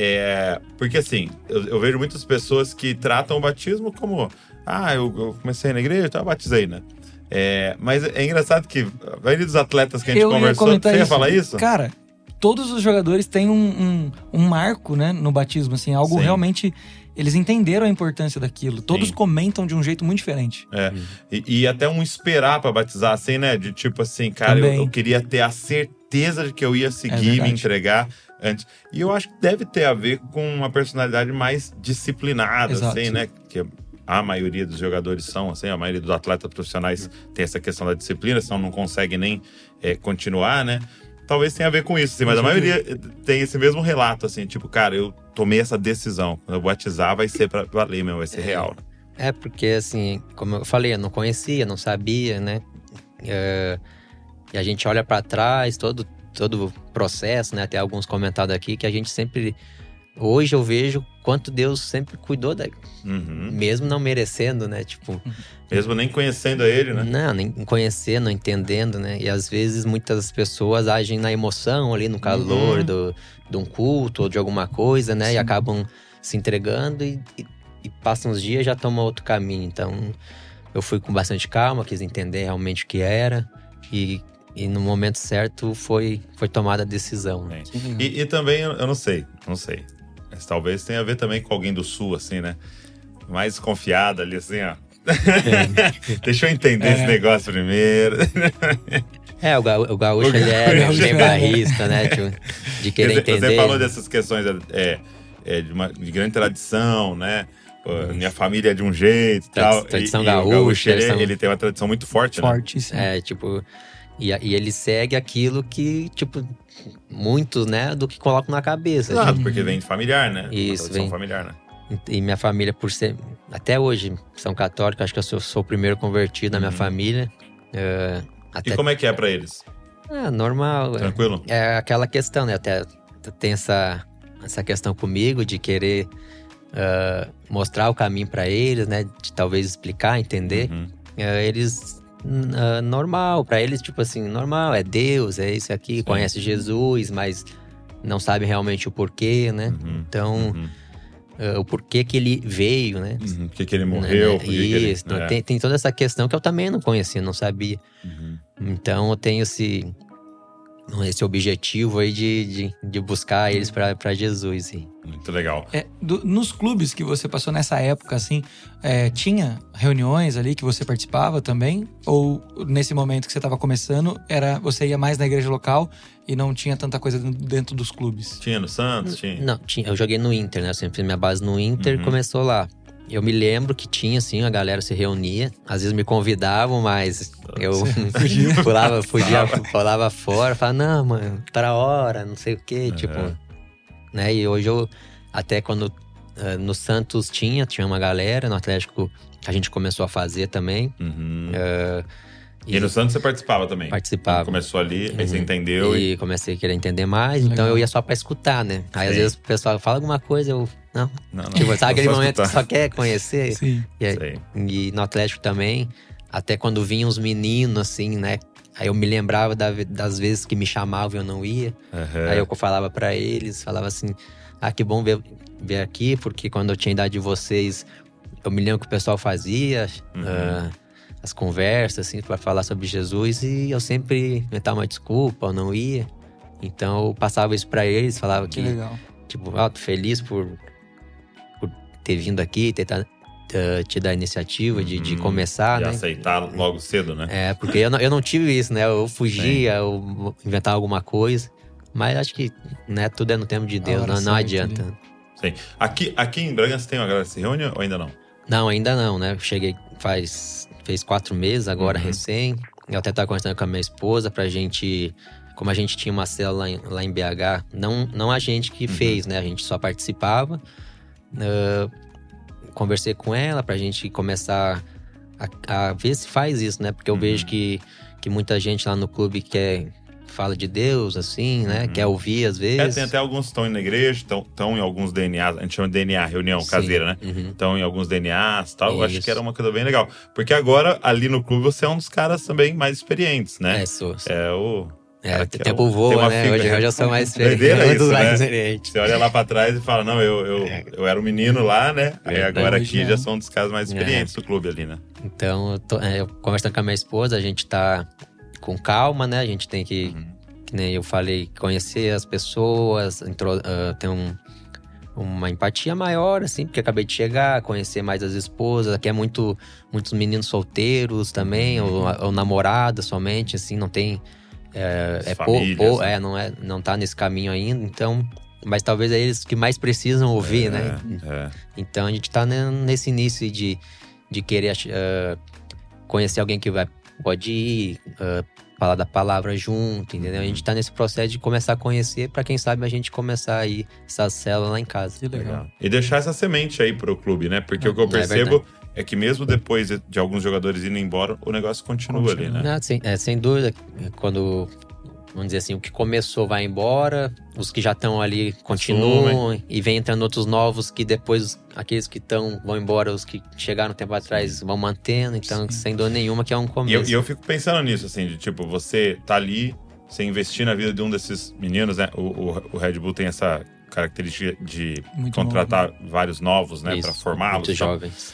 Speaker 1: é, porque assim, eu, eu vejo muitas pessoas que tratam o batismo como, ah, eu, eu comecei na igreja, então eu batizei, né? É, mas é engraçado que a maioria dos atletas que a gente
Speaker 2: eu
Speaker 1: conversou,
Speaker 2: ia
Speaker 1: você ia falar isso?
Speaker 2: Cara, todos os jogadores têm um, um, um marco, né, no batismo, assim, algo Sim. realmente... Eles entenderam a importância daquilo. Todos Sim. comentam de um jeito muito diferente.
Speaker 1: É, e, e até um esperar pra batizar, assim, né? De tipo assim, cara, eu, eu queria ter a certeza de que eu ia seguir, é me entregar antes. E eu acho que deve ter a ver com uma personalidade mais disciplinada, Exato. assim, né? Que a maioria dos jogadores são, assim, a maioria dos atletas profissionais tem essa questão da disciplina, senão não consegue nem é, continuar, né? Talvez tenha a ver com isso, assim, mas a maioria tem esse mesmo relato, assim, tipo, cara, eu tomei essa decisão. Quando eu batizar, vai ser pra valer mesmo, vai ser
Speaker 3: é,
Speaker 1: real.
Speaker 3: É, porque, assim, como eu falei, eu não conhecia, não sabia, né? É, e a gente olha pra trás, todo, todo o processo, né? Até alguns comentados aqui, que a gente sempre... Hoje eu vejo quanto Deus sempre cuidou da...
Speaker 1: Uhum.
Speaker 3: Mesmo não merecendo, né? Tipo...
Speaker 1: Mesmo nem conhecendo ele, né?
Speaker 3: Não, nem conhecendo, não entendendo, né? E às vezes muitas pessoas agem na emoção ali, no calor
Speaker 2: Uhum.
Speaker 3: do, de um culto ou de alguma coisa, né?
Speaker 2: Sim.
Speaker 3: E acabam se entregando e, e, e passam uns dias e já tomam outro caminho. Então, eu fui com bastante calma, quis entender realmente o que era. E, e no momento certo foi, foi tomada a decisão, né?
Speaker 1: E, e também, eu não sei, não sei. Mas talvez tenha a ver também com alguém do Sul, assim, né? Mais confiada ali, assim, ó. É. Deixa eu entender é. esse negócio primeiro.
Speaker 3: É, o, gaú, o gaúcho,
Speaker 1: o
Speaker 3: ele é bem barrista, né? Tipo, de querer
Speaker 1: você,
Speaker 3: entender.
Speaker 1: Você falou dessas questões é, é, de, uma, de grande tradição, né? Pô, minha família é de um jeito e tal.
Speaker 3: Tradição
Speaker 1: e,
Speaker 3: gaúcha.
Speaker 1: E o gaúcho,
Speaker 3: tradição...
Speaker 1: ele, ele tem uma tradição muito forte,
Speaker 2: forte
Speaker 1: né?
Speaker 2: Sim.
Speaker 3: É, tipo... E, e ele segue aquilo que, tipo, muitos, né, do que colocam na cabeça.
Speaker 1: Claro,
Speaker 3: tipo,
Speaker 1: porque vem de familiar, né?
Speaker 3: Isso,
Speaker 1: tradição
Speaker 3: vem.
Speaker 1: familiar, né?
Speaker 3: E minha família, por ser, até hoje, são católicos, acho que eu sou, sou o primeiro convertido
Speaker 1: uhum.
Speaker 3: na minha família. Uh, até...
Speaker 1: E como é que é pra eles?
Speaker 3: É, normal.
Speaker 1: Tranquilo?
Speaker 3: É, é aquela questão, né? Até tem essa, essa questão comigo de querer uh, mostrar o caminho pra eles, né? De talvez explicar, entender.
Speaker 1: Uhum.
Speaker 3: Uh, eles... Uh, normal, pra eles, tipo assim, normal, é Deus, é isso aqui, sim, conhece Jesus, mas não sabe realmente o porquê, né?
Speaker 1: Uhum,
Speaker 3: então,
Speaker 1: uhum.
Speaker 3: uh, o porquê que ele veio, né?
Speaker 1: Uhum, porque que ele morreu,
Speaker 3: né?
Speaker 1: porque
Speaker 3: Isso,
Speaker 1: que ele... é.
Speaker 3: tem, tem toda essa questão que eu também não conhecia, não sabia.
Speaker 1: Uhum.
Speaker 3: Então, eu tenho esse, esse objetivo aí de, de, de buscar eles pra, pra Jesus. Sim.
Speaker 1: Muito legal.
Speaker 2: É, do, nos clubes que você passou nessa época, assim, é, tinha reuniões ali que você participava também? Ou nesse momento que você estava começando, era, você ia mais na igreja local e não tinha tanta coisa dentro dos clubes?
Speaker 1: Tinha no Santos? Tinha?
Speaker 3: Não, tinha, eu joguei no Inter, né? Eu sempre fiz minha base no Inter,
Speaker 1: uhum.
Speaker 3: começou lá. Eu me lembro que tinha, assim, a galera se reunia. Às vezes me convidavam, mas eu pulava, fugia, pulava fora. Falava, não, mano, tá hora, não sei o quê. Uhum. Tipo, né? E hoje eu, até quando uh, no Santos tinha, tinha uma galera. No Atlético a gente começou a fazer também.
Speaker 1: Uhum.
Speaker 3: Uh,
Speaker 1: e, e no Santos você participava também?
Speaker 3: Participava.
Speaker 1: Começou ali,
Speaker 3: uhum.
Speaker 1: aí você entendeu.
Speaker 3: E, e comecei a querer entender mais. Legal. Então eu ia só pra escutar, né? Aí Sim. às vezes o pessoal fala alguma coisa, eu... Não, não, não. Tipo, sabe aquele momento escutar. Que só quer conhecer?
Speaker 2: Sim.
Speaker 3: E, e no Atlético também, até quando vinham os meninos, assim, né? Aí eu me lembrava da, das vezes que me chamavam e eu não ia.
Speaker 1: Uhum.
Speaker 3: Aí eu falava pra eles, falava assim, ah, que bom ver, ver aqui, porque quando eu tinha idade de vocês, eu me lembro que o pessoal fazia uhum. uh, as conversas, assim, pra falar sobre Jesus, e eu sempre inventava uma desculpa, eu não ia. Então eu passava isso pra eles, falava que,
Speaker 2: que legal.
Speaker 3: Tipo, ah, tô feliz por, por ter vindo aqui, ter uh, tido a iniciativa de, de começar,
Speaker 1: e
Speaker 3: né?
Speaker 1: aceitar logo cedo, né?
Speaker 3: É, porque eu não, eu não tive isso, né? Eu fugia, eu inventava alguma coisa. Mas acho que, né, tudo é no tempo de Deus, não, não adianta. Ali.
Speaker 1: Sim. Aqui, aqui em Bragança tem uma galera que se reúne ou ainda não?
Speaker 3: Não, ainda não, né? Cheguei faz fez quatro meses, agora uhum. recém. Eu até tava conversando com a minha esposa pra gente... Como a gente tinha uma célula lá em, lá em B H, não, não a gente que uhum. fez, né? A gente só participava. Uh, conversei com ela pra gente começar a, a ver se faz isso, né? Porque eu uhum. vejo que, que muita gente lá no clube quer... Fala de Deus, assim, né? Uhum. Quer ouvir às vezes.
Speaker 1: É, tem até alguns que estão indo na igreja, estão em alguns D N As, a gente chama de D N A, reunião Sim. caseira, né? Estão uhum. em alguns D N As e tal. Eu acho que era uma coisa bem legal. Porque agora, ali no clube, você é um dos caras também mais experientes, né?
Speaker 3: É, sou. sou.
Speaker 1: É o...
Speaker 3: É, o tempo é o, voa, né? Fibra, hoje, hoje eu sou mais experiente.
Speaker 1: É isso,
Speaker 3: mais
Speaker 1: né?
Speaker 3: experiente.
Speaker 1: Você olha lá pra trás e fala, não, eu, eu, eu era um menino lá, né? Aí é, agora aqui é. já são um dos caras mais experientes é. do clube ali, né?
Speaker 3: Então, eu, tô, é, eu conversando com a minha esposa, a gente tá com calma, né? A gente tem que... Uhum. Que nem eu falei, conhecer as pessoas, intro, uh, ter um, uma empatia maior, assim, porque acabei de chegar, conhecer mais as esposas. Aqui é muito, muitos meninos solteiros também, uhum. ou, ou namoradas somente, assim, não tem... É, é,
Speaker 1: famílias,
Speaker 3: pou, pou,
Speaker 1: né?
Speaker 3: é, não é, não tá nesse caminho ainda, então... Mas talvez é eles que mais precisam ouvir,
Speaker 1: é,
Speaker 3: né?
Speaker 1: É.
Speaker 3: Então a gente tá nesse início de, de querer uh, conhecer alguém que vai, pode ir... Uh, falar da palavra junto, entendeu? A gente tá nesse processo de começar a conhecer pra quem sabe a gente começar aí essa célula lá em casa.
Speaker 2: Que legal.
Speaker 1: E deixar essa semente aí pro clube, né? Porque é, o que eu percebo é, é que mesmo depois de, de alguns jogadores irem embora, o negócio continua, continua. ali, né?
Speaker 3: Não, sem, é, sem dúvida, quando vamos dizer assim, o que começou vai embora, os que já estão ali continuam, Assumem. E vem entrando outros novos que depois, aqueles que estão vão embora, os que chegaram um tempo atrás Sim. vão mantendo, então Sim. sem dor nenhuma, que é um começo.
Speaker 1: E eu, e eu fico pensando nisso, assim, de tipo, você tá ali, você investir na vida de um desses meninos, né? O, o, o Red Bull tem essa característica de muito contratar novo, né? vários novos, né? Para formá-los.
Speaker 3: Muito jovens.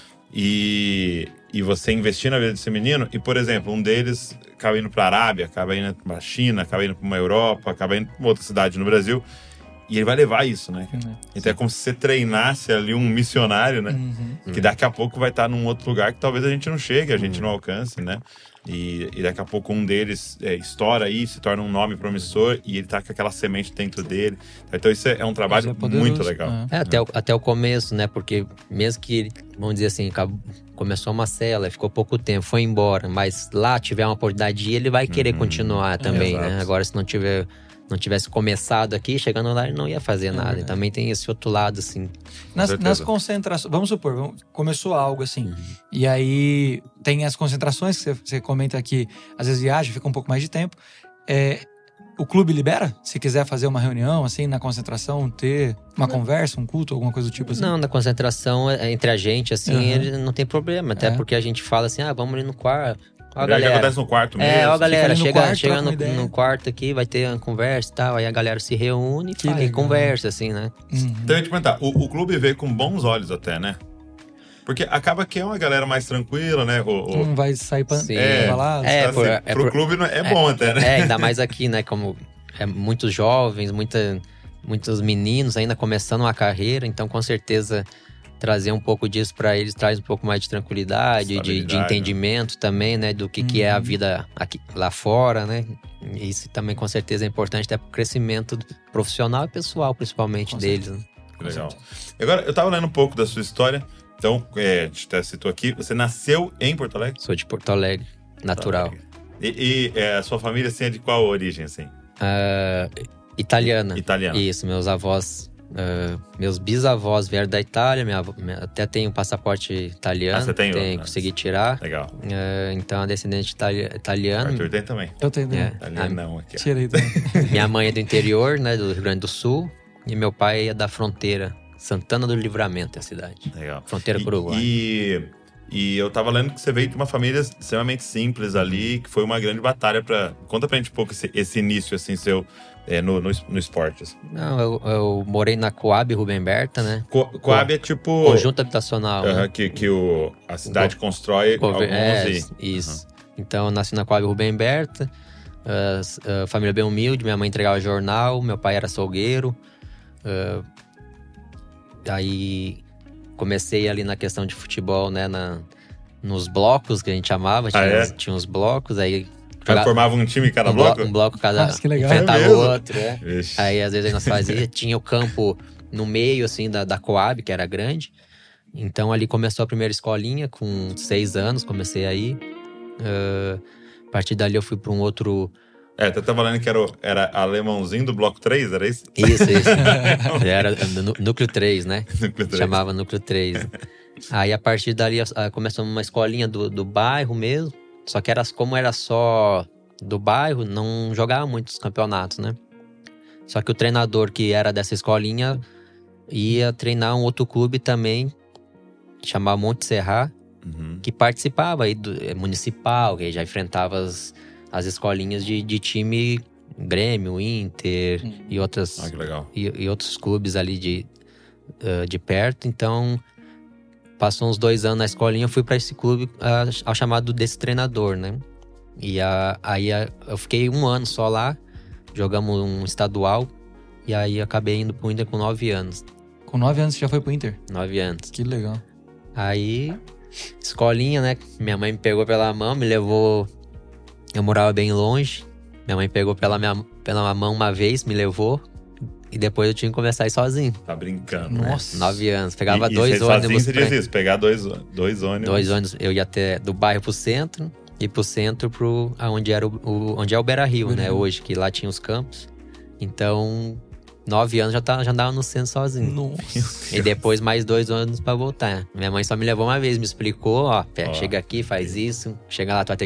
Speaker 1: E, e você investir na vida desse menino, e por exemplo, um deles acaba indo para a Arábia, acaba indo para a China, acaba indo para uma Europa, acaba indo para uma outra cidade no Brasil, e ele vai levar isso, né? Uhum. Então Sim. é como se você treinasse ali um missionário, né? Uhum. Que daqui a pouco vai estar num outro lugar que talvez a gente não chegue, a gente uhum. não alcance, né? E, e daqui a pouco um deles é, estoura aí, se torna um nome promissor e ele tá com aquela semente dentro dele. Então isso é um trabalho é muito legal.
Speaker 3: É, até, o, até o começo, né? Porque mesmo que ele, vamos dizer assim, começou uma cela, ficou pouco tempo, foi embora, mas lá tiver uma oportunidade de ir, ele vai querer uhum. continuar também, é, né? Agora, se não tiver... não tivesse começado aqui, chegando lá, ele não ia fazer é nada. Verdade. Também tem esse outro lado, assim.
Speaker 2: Nas, nas concentrações, vamos supor, vamos, começou algo assim, uhum. e aí tem as concentrações que você, você comenta que às vezes viaja, fica um pouco mais de tempo. É, o clube libera? Se quiser fazer uma reunião, assim, na concentração, ter uma não. conversa, um culto, alguma coisa do tipo assim?
Speaker 3: Não, na concentração, entre a gente, assim, uhum. ele não tem problema. Até é. porque a gente fala assim, ah, vamos ali no quarto. Ó, a galera.
Speaker 1: acontece no quarto mesmo.
Speaker 3: É, ó, galera, chega, quarto, chega no, no quarto aqui, vai ter uma conversa e tal. Aí a galera se reúne que e conversa, assim, né?
Speaker 1: Uhum. Então, eu ia te perguntar, o, o clube vê com bons olhos até, né? Porque acaba que é uma galera mais tranquila, né? O, o...
Speaker 2: Um vai sair pra
Speaker 1: é,
Speaker 2: balada.
Speaker 1: É, por, assim, é, pro por, clube é, é bom até, né?
Speaker 3: É, ainda mais aqui, né? Como é, muitos jovens, muita, muitos meninos ainda começando uma carreira. Então, com certeza... trazer um pouco disso para eles traz um pouco mais de tranquilidade, de, de entendimento né? também, né? Do que, uhum. que é a vida aqui, lá fora, né? Isso também com certeza é importante até para o crescimento profissional e pessoal, principalmente com deles. Né?
Speaker 1: Legal. Agora, eu tava lendo um pouco da sua história. Então, é, a gente até citou aqui, você nasceu em Porto Alegre?
Speaker 3: Sou de Porto Alegre, natural.
Speaker 1: Porto Alegre. E, e é, a sua família, assim, é de qual origem, assim?
Speaker 3: Uh, italiana.
Speaker 1: Italiana.
Speaker 3: Isso, meus avós... Uh, meus bisavós vieram da Itália, minha, minha, até tenho um passaporte italiano.
Speaker 1: Ah, você tem?
Speaker 3: Tenho, consegui tirar.
Speaker 1: Legal.
Speaker 3: Uh, então, é descendente itali- italiano.
Speaker 1: Arthur tem também.
Speaker 2: Eu tenho também.
Speaker 3: É,
Speaker 1: italiano não, aqui.
Speaker 2: Tirei também.
Speaker 3: Minha mãe é do interior, né, do Rio Grande do Sul. E meu pai é da fronteira. Santana do Livramento é a cidade.
Speaker 1: Legal.
Speaker 3: Fronteira com o Uruguai.
Speaker 1: E, e eu tava lendo que você veio de uma família extremamente simples ali, que foi uma grande batalha pra... Conta pra gente um pouco esse, esse início, assim, seu... É, no, no, no esporte. Assim.
Speaker 3: Não, eu, eu morei na Coab Rubem Berta, né?
Speaker 1: Co- Coab é tipo...
Speaker 3: Conjunto habitacional.
Speaker 1: Uh-huh,
Speaker 3: né?
Speaker 1: Que, que o, a cidade Co- constrói
Speaker 3: Co-
Speaker 1: alguns
Speaker 3: é,
Speaker 1: e...
Speaker 3: Isso. Uh-huh. Então, eu nasci na Coab Rubem Berta. Uh, uh, família bem humilde. Minha mãe entregava jornal. Meu pai era açougueiro. Uh, aí, comecei ali na questão de futebol, né? Na, nos blocos, que a gente chamava. Tinha,
Speaker 1: ah, é?
Speaker 3: uns, tinha uns blocos. Aí...
Speaker 1: Jogar... Formava um time em cada
Speaker 3: um
Speaker 1: bloco?
Speaker 3: bloco? Um bloco cada
Speaker 2: ah, que legal.
Speaker 3: enfrentava
Speaker 1: é
Speaker 3: o outro. É.
Speaker 1: Ixi.
Speaker 3: Aí, às vezes, nós fazíamos. Tinha o campo no meio, assim, da, da Coab, que era grande. Então, ali começou a primeira escolinha, com seis anos, comecei aí. Uh, a partir dali, eu fui para um outro...
Speaker 1: É, você tava falando que era, o, era alemãozinho do bloco três, era isso?
Speaker 3: Isso, isso. Era no, núcleo três, né?
Speaker 1: Núcleo três.
Speaker 3: Chamava núcleo três. Aí, a partir dali, começou uma escolinha do, do bairro mesmo. Só que era, como era só do bairro, não jogava muitos campeonatos, né? Só que o treinador que era dessa escolinha ia treinar um outro clube também, chamado Monte Serra, uhum. que participava aí do é, municipal, que já enfrentava as, as escolinhas de, de time Grêmio, Inter uhum. e, outras,
Speaker 1: ah, que legal.
Speaker 3: E, e outros clubes ali de, uh, de perto. Então... Passou uns dois anos na escolinha, eu fui para esse clube uh, ao chamado desse treinador, né? E uh, aí uh, eu fiquei um ano só lá, jogamos um estadual, e aí acabei indo pro Inter com nove anos.
Speaker 2: Com nove anos você já foi pro Inter?
Speaker 3: Nove anos.
Speaker 2: Que legal.
Speaker 3: Aí, escolinha, né? Minha mãe me pegou pela mão, me levou... Eu morava bem longe, minha mãe pegou pela, minha, pela mão uma vez, me levou... E depois eu tinha que começar a ir sozinho.
Speaker 1: Tá brincando.
Speaker 3: Nossa. Nove anos. Pegava
Speaker 1: e,
Speaker 3: dois
Speaker 1: e
Speaker 3: ônibus.
Speaker 1: Sozinho você
Speaker 3: pra...
Speaker 1: diz isso, pegar dois, dois ônibus.
Speaker 3: Dois ônibus. Eu ia até do bairro pro centro. E pro centro, pro, onde, era o, o, onde é o Beira Rio, né? Hoje, que lá tinha os campos. Então, nove anos já, tá, já andava no centro sozinho.
Speaker 2: Nossa.
Speaker 3: E depois mais dois ônibus pra voltar. Minha mãe só me levou uma vez, me explicou. Ó, pé, chega aqui, faz isso. Chega lá, tu vai ter que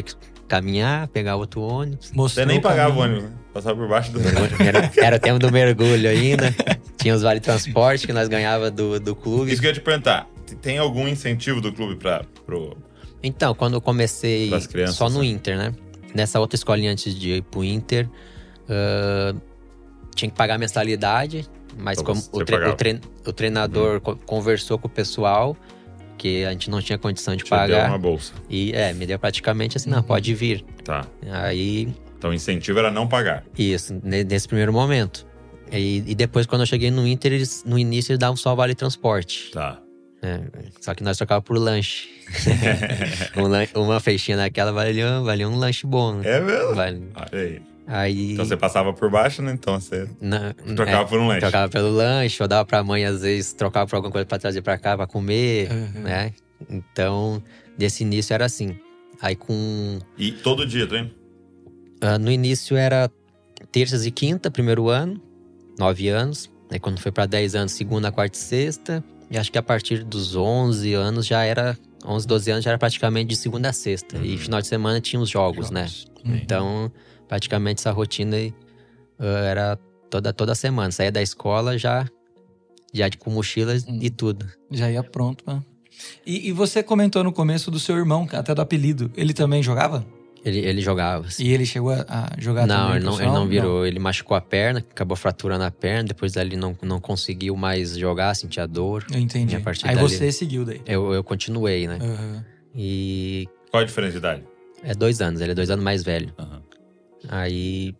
Speaker 3: caminhar, pegar outro ônibus.
Speaker 1: Você nem pagava o ônibus, né? Passava por baixo do...
Speaker 3: Era, era o tempo do mergulho ainda. Tinha os vale-transporte que nós ganhava do, do clube.
Speaker 1: Isso que eu ia te perguntar. Tem algum incentivo do clube para pro...
Speaker 3: Então, quando eu comecei
Speaker 1: crianças,
Speaker 3: só no
Speaker 1: né?
Speaker 3: Inter, né? Nessa outra escolinha antes de ir pro Inter, uh, tinha que pagar mensalidade, mas
Speaker 1: Então,
Speaker 3: como o, tre o, tre o treinador hum. co conversou com o pessoal, que a gente não tinha condição de
Speaker 1: Te
Speaker 3: pagar.
Speaker 1: deu uma bolsa.
Speaker 3: E é, me deu praticamente assim, não,
Speaker 2: Uhum.
Speaker 3: pode vir.
Speaker 1: Tá.
Speaker 3: Aí...
Speaker 1: Então o incentivo era não pagar.
Speaker 3: Isso, nesse primeiro momento. E, e depois, quando eu cheguei no Inter, eles, no início eles davam só vale transporte.
Speaker 1: Tá.
Speaker 3: É, só que nós trocava por lanche. um lan uma feixinha daquela valia, valia um lanche bom, né?
Speaker 1: É mesmo?
Speaker 3: Vale.
Speaker 1: Aí.
Speaker 3: Aí,
Speaker 1: Então você passava por baixo, né? Então você
Speaker 3: na,
Speaker 1: trocava
Speaker 3: é,
Speaker 1: por um lanche.
Speaker 3: Trocava pelo lanche, ou dava pra mãe, às vezes, trocava por alguma coisa pra trazer pra cá, pra comer,
Speaker 2: Uhum.
Speaker 3: né? Então, desse início era assim. Aí com...
Speaker 1: E todo dia, treino?
Speaker 3: Uh, no início era terças e quinta, primeiro ano, nove anos. Aí quando foi pra dez anos, segunda, quarta e sexta. E acho que a partir dos onze anos já era... onze, doze anos já era praticamente de segunda a sexta.
Speaker 1: Uhum.
Speaker 3: E final de semana tinha os jogos,
Speaker 2: Jogos.
Speaker 3: né?
Speaker 2: Uhum.
Speaker 3: Então, praticamente essa rotina aí, uh, era toda, toda semana. Saía da escola já, já de, com mochila
Speaker 2: Uhum.
Speaker 3: e tudo.
Speaker 2: Já ia pronto, mano. E, e você comentou no começo do seu irmão, até do apelido. Ele também jogava?
Speaker 3: Ele, ele jogava. Assim.
Speaker 2: E ele chegou a, a jogar
Speaker 3: Não,
Speaker 2: também?
Speaker 3: ele não, ele
Speaker 2: profissional?
Speaker 3: não virou. Ele machucou a perna, acabou fraturando a perna. Depois dali não, não conseguiu mais jogar, sentia dor.
Speaker 2: Eu entendi.
Speaker 3: E a partir
Speaker 2: Aí
Speaker 3: dali-
Speaker 2: você seguiu daí.
Speaker 3: Eu, eu continuei, né?
Speaker 2: Uhum.
Speaker 3: E
Speaker 1: Qual a diferença de idade?
Speaker 3: é dois anos, ele é dois anos mais velho.
Speaker 1: Aham.
Speaker 3: Aí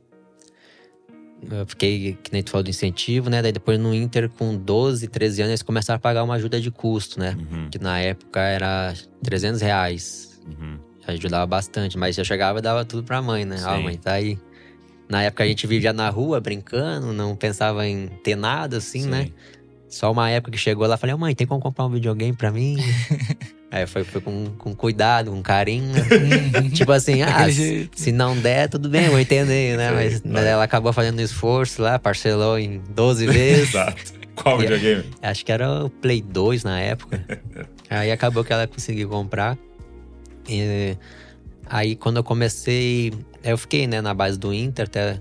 Speaker 3: eu fiquei, que nem tu falou do incentivo, né? Daí depois no Inter, com doze, treze anos, eles começaram a pagar uma ajuda de custo, né?
Speaker 1: Uhum.
Speaker 3: Que na época era trezentos reais.
Speaker 1: Uhum.
Speaker 3: Ajudava bastante, mas eu chegava e dava tudo pra mãe, né? Ó,
Speaker 1: Sim.
Speaker 3: mãe, tá aí. Na época a gente vivia na rua, brincando, não pensava em ter nada, assim,
Speaker 1: Sim.
Speaker 3: né? Só uma época que chegou lá, falei, mãe, tem como comprar um videogame pra mim? Aí foi, foi com, com cuidado, com carinho, né? Tipo assim, ah,
Speaker 2: Daquele
Speaker 3: se,
Speaker 2: jeito.
Speaker 3: se não der, tudo bem, eu vou entender, né?
Speaker 1: Sim,
Speaker 3: Mas
Speaker 1: vai.
Speaker 3: ela acabou fazendo um esforço lá, parcelou em doze vezes.
Speaker 1: Exato. Qual
Speaker 3: E-
Speaker 1: videogame?
Speaker 3: Acho que era o Play dois na época. Aí acabou que ela conseguiu comprar. E aí quando eu comecei, eu fiquei, né, na base do Inter até...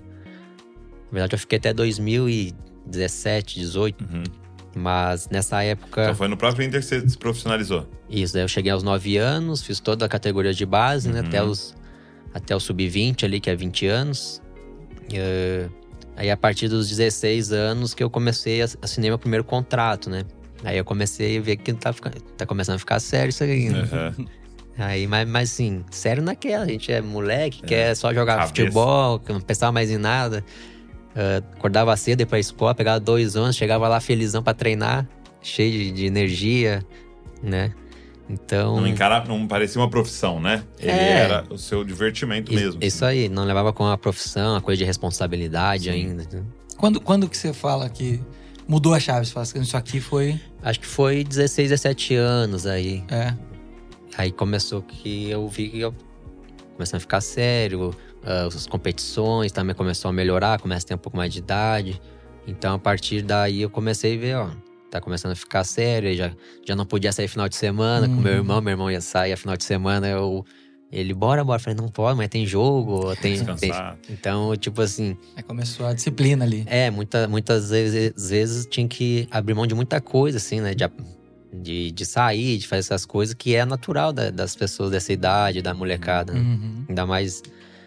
Speaker 3: Na verdade eu fiquei até dois mil e dezessete, dezoito.
Speaker 1: Uhum.
Speaker 3: Mas nessa época...
Speaker 1: Então foi no próprio Inter que você se profissionalizou.
Speaker 3: Isso, daí eu cheguei aos nove anos, fiz toda a categoria de base, né?
Speaker 1: Uhum.
Speaker 3: Até, os, até o sub vinte ali, que é vinte anos. E, eh, aí a partir dos dezesseis anos que eu comecei a assinar meu primeiro contrato, né? Aí eu comecei a ver que tá, fica- tá começando a ficar sério isso aí, né?
Speaker 1: Uhum.
Speaker 3: Aí, mas, mas assim, sério naquela, a gente é moleque, quer só jogar
Speaker 1: Cabeça.
Speaker 3: futebol, que não pensava mais em nada. Ah, acordava cedo, ia pra escola, pegava dois anos, chegava lá felizão pra treinar, cheio de, de energia, né? Então.
Speaker 1: Não encarava, não parecia uma profissão, né? Ele
Speaker 3: É.
Speaker 1: era o seu divertimento
Speaker 3: Isso,
Speaker 1: mesmo.
Speaker 3: isso aí, não levava como uma profissão, uma coisa de responsabilidade
Speaker 1: Sim.
Speaker 3: ainda. né?
Speaker 2: Quando, quando que você fala que mudou a chave? Você fala assim, isso aqui foi...
Speaker 3: Acho que foi dezesseis, dezessete anos aí.
Speaker 2: É,
Speaker 3: Aí começou que eu vi que eu começando a ficar sério, ah, as competições também começou a melhorar, começa a ter um pouco mais de idade. Então a partir daí eu comecei a ver, ó, tá começando a ficar sério, aí já, já não podia sair final de semana com meu
Speaker 2: Uhum.
Speaker 3: irmão, meu irmão ia sair a final de semana, eu. Ele, bora, bora. Eu falei, não pode, mas tem jogo, tem. tem...
Speaker 1: Descansar.
Speaker 3: Então, tipo assim,
Speaker 2: aí começou a disciplina ali.
Speaker 3: é, muita, muitas vezes, vezes tinha que abrir mão de muita coisa, assim, né? De, de, de sair, de fazer essas coisas que é natural da- das pessoas dessa idade, da molecada. né?
Speaker 2: Uhum.
Speaker 3: Ainda mais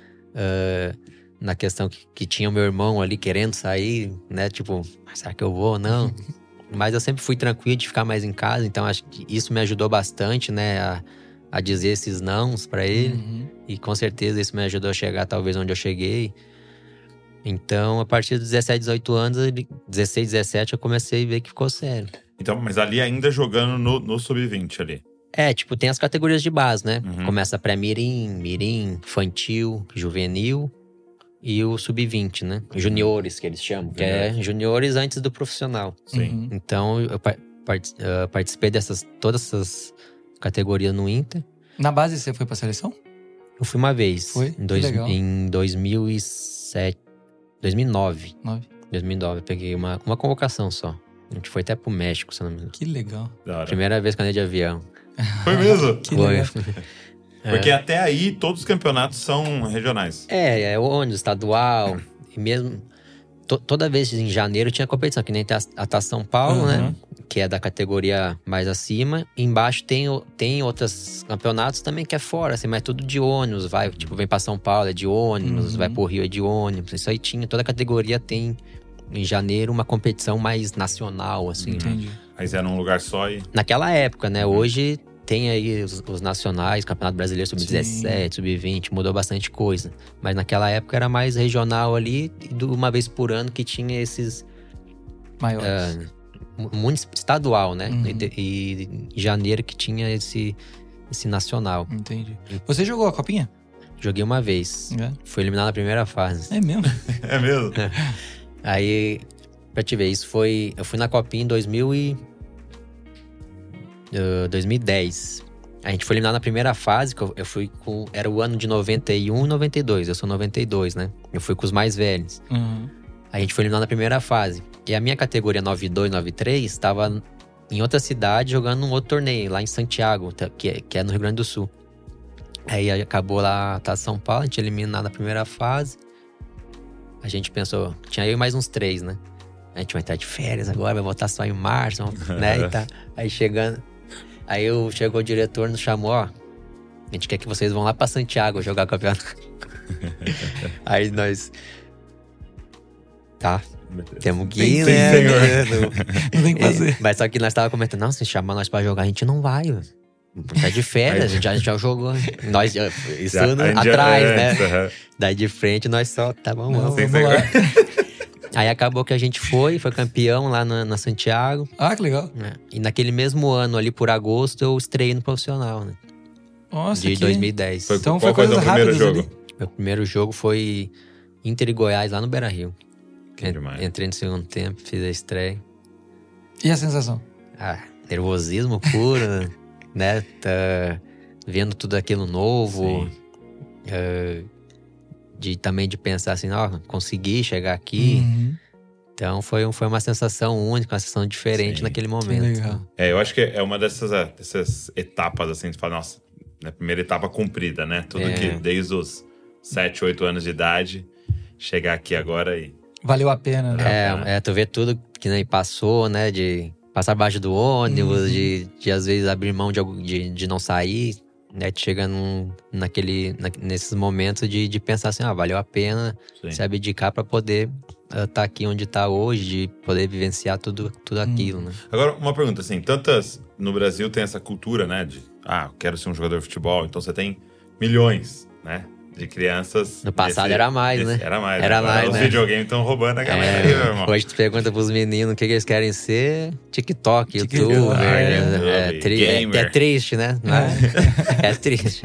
Speaker 3: ah, na questão que, que tinha o meu irmão ali querendo sair, né? Tipo, "Ah, será que eu vou ou não? Mas eu sempre fui tranquilo de ficar mais em casa, então acho que isso me ajudou bastante, né? A, a dizer esses nãos pra ele.
Speaker 2: Uhum.
Speaker 3: E com certeza isso me ajudou a chegar talvez onde eu cheguei. Então, a partir dos dezessete, dezoito anos, ele- dezesseis, dezessete, eu comecei a ver que ficou sério.
Speaker 1: Então, mas ali ainda jogando no, no sub vinte ali.
Speaker 3: É, tipo, tem as categorias de base, né?
Speaker 1: Uhum.
Speaker 3: Começa pré-mirim, mirim, infantil, juvenil e o sub vinte, né? Juniores, que eles chamam. Que é juniores antes do profissional.
Speaker 1: Sim.
Speaker 2: Uhum.
Speaker 3: Então, eu par- parti- ah, participei dessas, todas essas categorias no Inter.
Speaker 2: Na base você foi pra seleção?
Speaker 3: Eu fui uma vez.
Speaker 2: Foi?
Speaker 3: Em,
Speaker 2: Que
Speaker 3: dois,
Speaker 2: legal.
Speaker 3: em dois mil e sete, dois mil e nove.
Speaker 2: Nove.
Speaker 3: dois mil e nove, eu peguei uma, uma convocação só. A gente foi até pro México, se eu não me engano.
Speaker 2: Que legal.
Speaker 1: Da hora.
Speaker 3: Primeira vez que eu andei de avião.
Speaker 1: Foi mesmo?
Speaker 2: Que
Speaker 3: Foi.
Speaker 2: legal.
Speaker 1: Porque até aí, todos os campeonatos são regionais.
Speaker 3: É, é ônibus, estadual. E mesmo... To, toda vez em janeiro tinha competição, que nem tem a, a Taça São Paulo,
Speaker 2: Uhum.
Speaker 3: né? Que é da categoria mais acima. E embaixo tem, o- tem outros campeonatos também que é fora, assim, mas tudo de ônibus. Vai, tipo, vem pra São Paulo, é de ônibus.
Speaker 2: Uhum.
Speaker 3: Vai pro Rio, é de ônibus. Isso aí tinha. Toda categoria tem, em janeiro, uma competição mais nacional, assim. né?
Speaker 2: Entendi.
Speaker 1: Aí você era num lugar só e...
Speaker 3: Naquela época, né? Hoje tem aí os, os nacionais, Campeonato Brasileiro sub dezessete, sub vinte, mudou bastante coisa. Mas naquela época era mais regional ali, e de uma vez por ano que tinha esses...
Speaker 2: Maiores.
Speaker 3: ah, mu- municip- estadual, né?
Speaker 2: Uhum.
Speaker 3: E, de- e em janeiro que tinha esse, esse nacional.
Speaker 2: Entendi. Você jogou a copinha?
Speaker 3: Joguei uma vez.
Speaker 2: É.
Speaker 3: Fui eliminado na primeira fase.
Speaker 2: É mesmo?
Speaker 1: É mesmo?
Speaker 3: Aí, pra te ver, isso foi... Eu fui na Copinha em dois mil e... ah, dois mil e dez. A gente foi eliminado na primeira fase, que eu, eu fui com... Era o ano de noventa e um e noventa e dois. Eu sou noventa e dois, né? Eu fui com os mais velhos.
Speaker 2: Uhum.
Speaker 3: A gente foi eliminado na primeira fase. E a minha categoria noventa e dois, noventa e três estava em outra cidade jogando um outro torneio, lá em Santiago, tá- que é, que é no Rio Grande do Sul. Aí acabou lá, tá São Paulo, a gente eliminado na primeira fase. A gente pensou, tinha eu e mais uns três, né? A gente vai estar de férias agora, vai voltar só em março, né? E tá. Aí chegando. Aí eu, chegou o diretor, nos chamou, ó. A gente quer que vocês vão lá pra Santiago jogar campeonato. Aí nós. Tá, temos que ir,
Speaker 1: Sim,
Speaker 3: né?
Speaker 1: senhor.
Speaker 2: Não tem o que
Speaker 3: É,
Speaker 2: fazer.
Speaker 3: mas só que nós tava comentando, não, se chamar nós pra jogar, a gente não vai. Velho. Tá de férias, a gente já, a gente já jogou. Nós, já- isso
Speaker 1: Já-
Speaker 3: no-
Speaker 1: a gente já-
Speaker 3: atrás,
Speaker 1: é,
Speaker 3: né?
Speaker 1: aham.
Speaker 3: Daí de frente nós só, tá bom,
Speaker 2: Não,
Speaker 3: vamos.
Speaker 1: Sim,
Speaker 2: vamos lá.
Speaker 3: Aí acabou que a gente foi, foi campeão lá na, na Santiago.
Speaker 2: Ah, que legal.
Speaker 3: Né? E naquele mesmo ano, ali por agosto, eu estreiei no profissional, né?
Speaker 2: Nossa,
Speaker 3: De
Speaker 2: que...
Speaker 3: dois mil e dez.
Speaker 1: Foi,
Speaker 2: Então
Speaker 1: qual
Speaker 2: foi
Speaker 1: foi o
Speaker 2: coisas
Speaker 1: primeiro
Speaker 2: rápidas
Speaker 1: jogo?
Speaker 2: ali.
Speaker 3: Meu primeiro jogo foi Inter e Goiás, lá no Beira-Rio.
Speaker 1: Que demais.
Speaker 3: Entrei no segundo tempo, fiz a estreia.
Speaker 2: E a sensação?
Speaker 3: Ah, nervosismo puro, né? Tá vendo tudo aquilo novo.
Speaker 1: Sim.
Speaker 3: ah, de, também de pensar assim, ó, consegui chegar aqui.
Speaker 2: Uhum.
Speaker 3: Então foi, um- foi uma sensação única, uma sensação diferente
Speaker 1: Sim.
Speaker 3: naquele
Speaker 2: Que
Speaker 3: momento.
Speaker 2: legal.
Speaker 1: É, eu acho que é uma dessas, ah, dessas etapas, assim, de falar, nossa, né, primeira etapa cumprida, né? Tudo
Speaker 3: É.
Speaker 1: que desde os sete, oito anos de idade, chegar aqui agora e...
Speaker 2: Valeu a pena, né?
Speaker 3: É, é, tu vê tudo que nem passou, né? De passar abaixo do ônibus,
Speaker 2: Uhum.
Speaker 3: de, de às vezes abrir mão de, algo- de, de não sair, né? Tu chega num, naquele, na- nesses momentos de, de pensar assim, ah, valeu a pena
Speaker 1: Sim.
Speaker 3: se abdicar pra poder estar aqui onde tá hoje, de poder vivenciar tudo, tudo aquilo, né?
Speaker 1: Agora, uma pergunta, assim, tantas... No Brasil tem essa cultura, né, de... Ah, eu quero ser um jogador de futebol. Então você tem milhões, né, de crianças...
Speaker 3: No passado
Speaker 1: desse-
Speaker 3: era mais,
Speaker 1: desse-
Speaker 3: né?
Speaker 1: Era mais.
Speaker 3: Era
Speaker 1: Agora
Speaker 3: mais,
Speaker 1: os
Speaker 3: né?
Speaker 1: videogames estão roubando a galera, aí, meu irmão.
Speaker 3: É, hoje tu pergunta pros meninos o que, que eles querem ser, TikTok,
Speaker 2: TikTok,
Speaker 3: YouTuber, é,
Speaker 1: YouTube,
Speaker 3: é, tri- é-
Speaker 1: gamer.
Speaker 3: é triste, né? É, é triste.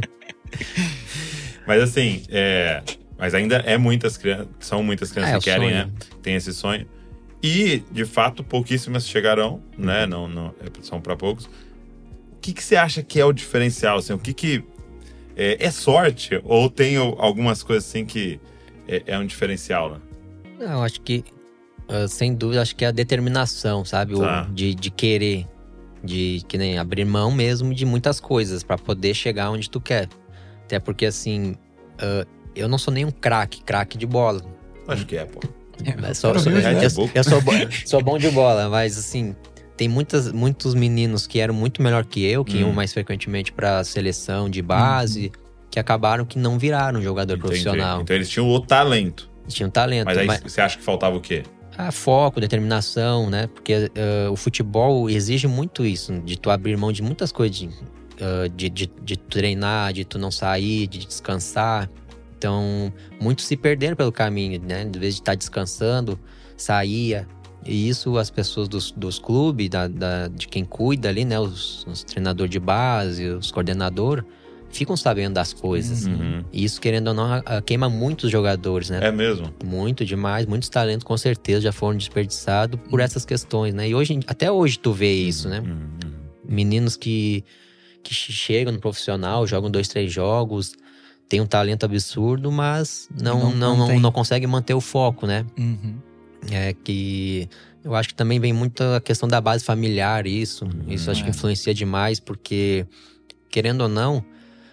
Speaker 1: Mas assim, é... Mas ainda é muitas crianças... São muitas crianças
Speaker 3: É, o
Speaker 1: que querem,
Speaker 3: sonho.
Speaker 1: né? Tem esse sonho. E, de fato, pouquíssimas chegarão, né? Não, não, é- são para poucos. O que, que você acha que é o diferencial? Assim, o que que... É, é sorte? Ou tem o- algumas coisas assim que é, é um diferencial, né?
Speaker 3: Não, acho que, ah, sem dúvida, acho que é a determinação, sabe? O-
Speaker 1: Tá.
Speaker 3: de, de querer, de que nem abrir mão mesmo de muitas coisas pra poder chegar onde tu quer. Até porque, assim, ah, eu não sou nenhum craque, craque de bola.
Speaker 1: Acho que é, pô.
Speaker 3: Eu sou,
Speaker 2: Quero
Speaker 3: sou-
Speaker 2: ver,
Speaker 3: eu,
Speaker 2: né?
Speaker 3: eu- eu sou, bo- sou bom de bola, mas assim, tem muitas, muitos meninos que eram muito melhor que eu, que
Speaker 1: Hum.
Speaker 3: iam mais frequentemente pra seleção de base, que acabaram que não viraram jogador
Speaker 1: Entendi.
Speaker 3: profissional.
Speaker 1: Então eles tinham o talento.
Speaker 3: Tinham talento,
Speaker 1: Mas aí
Speaker 3: mas
Speaker 1: você acha que faltava o quê?
Speaker 3: ah, foco, determinação, né? Porque ah, o futebol exige muito isso, de tu abrir mão de muitas coisas, de, ah, de, de, de treinar, de tu não sair, de descansar. Então, muitos se perderam pelo caminho, né? De vez de estar descansando, saía. E isso as pessoas dos, dos clubes, da, da- de quem cuida ali, né? Os, os treinadores de base, os coordenadores, ficam sabendo das coisas.
Speaker 1: Uhum.
Speaker 3: E isso, querendo ou não, ah, queima muitos jogadores, né?
Speaker 1: É mesmo?
Speaker 3: Muito demais, muitos talentos com certeza já foram desperdiçados por essas questões, né? E hoje, até hoje tu vê isso, né?
Speaker 1: Uhum.
Speaker 3: Meninos que, que chegam no profissional, jogam dois, três jogos, têm um talento absurdo, mas não,
Speaker 2: Não
Speaker 3: não, não,
Speaker 2: mantém.
Speaker 3: não, conseguem manter o foco, né?
Speaker 2: Uhum.
Speaker 3: É que eu acho que também vem muito a questão da base familiar, isso.
Speaker 1: Uhum.
Speaker 3: Isso acho que
Speaker 2: É.
Speaker 3: influencia demais, porque, querendo ou não,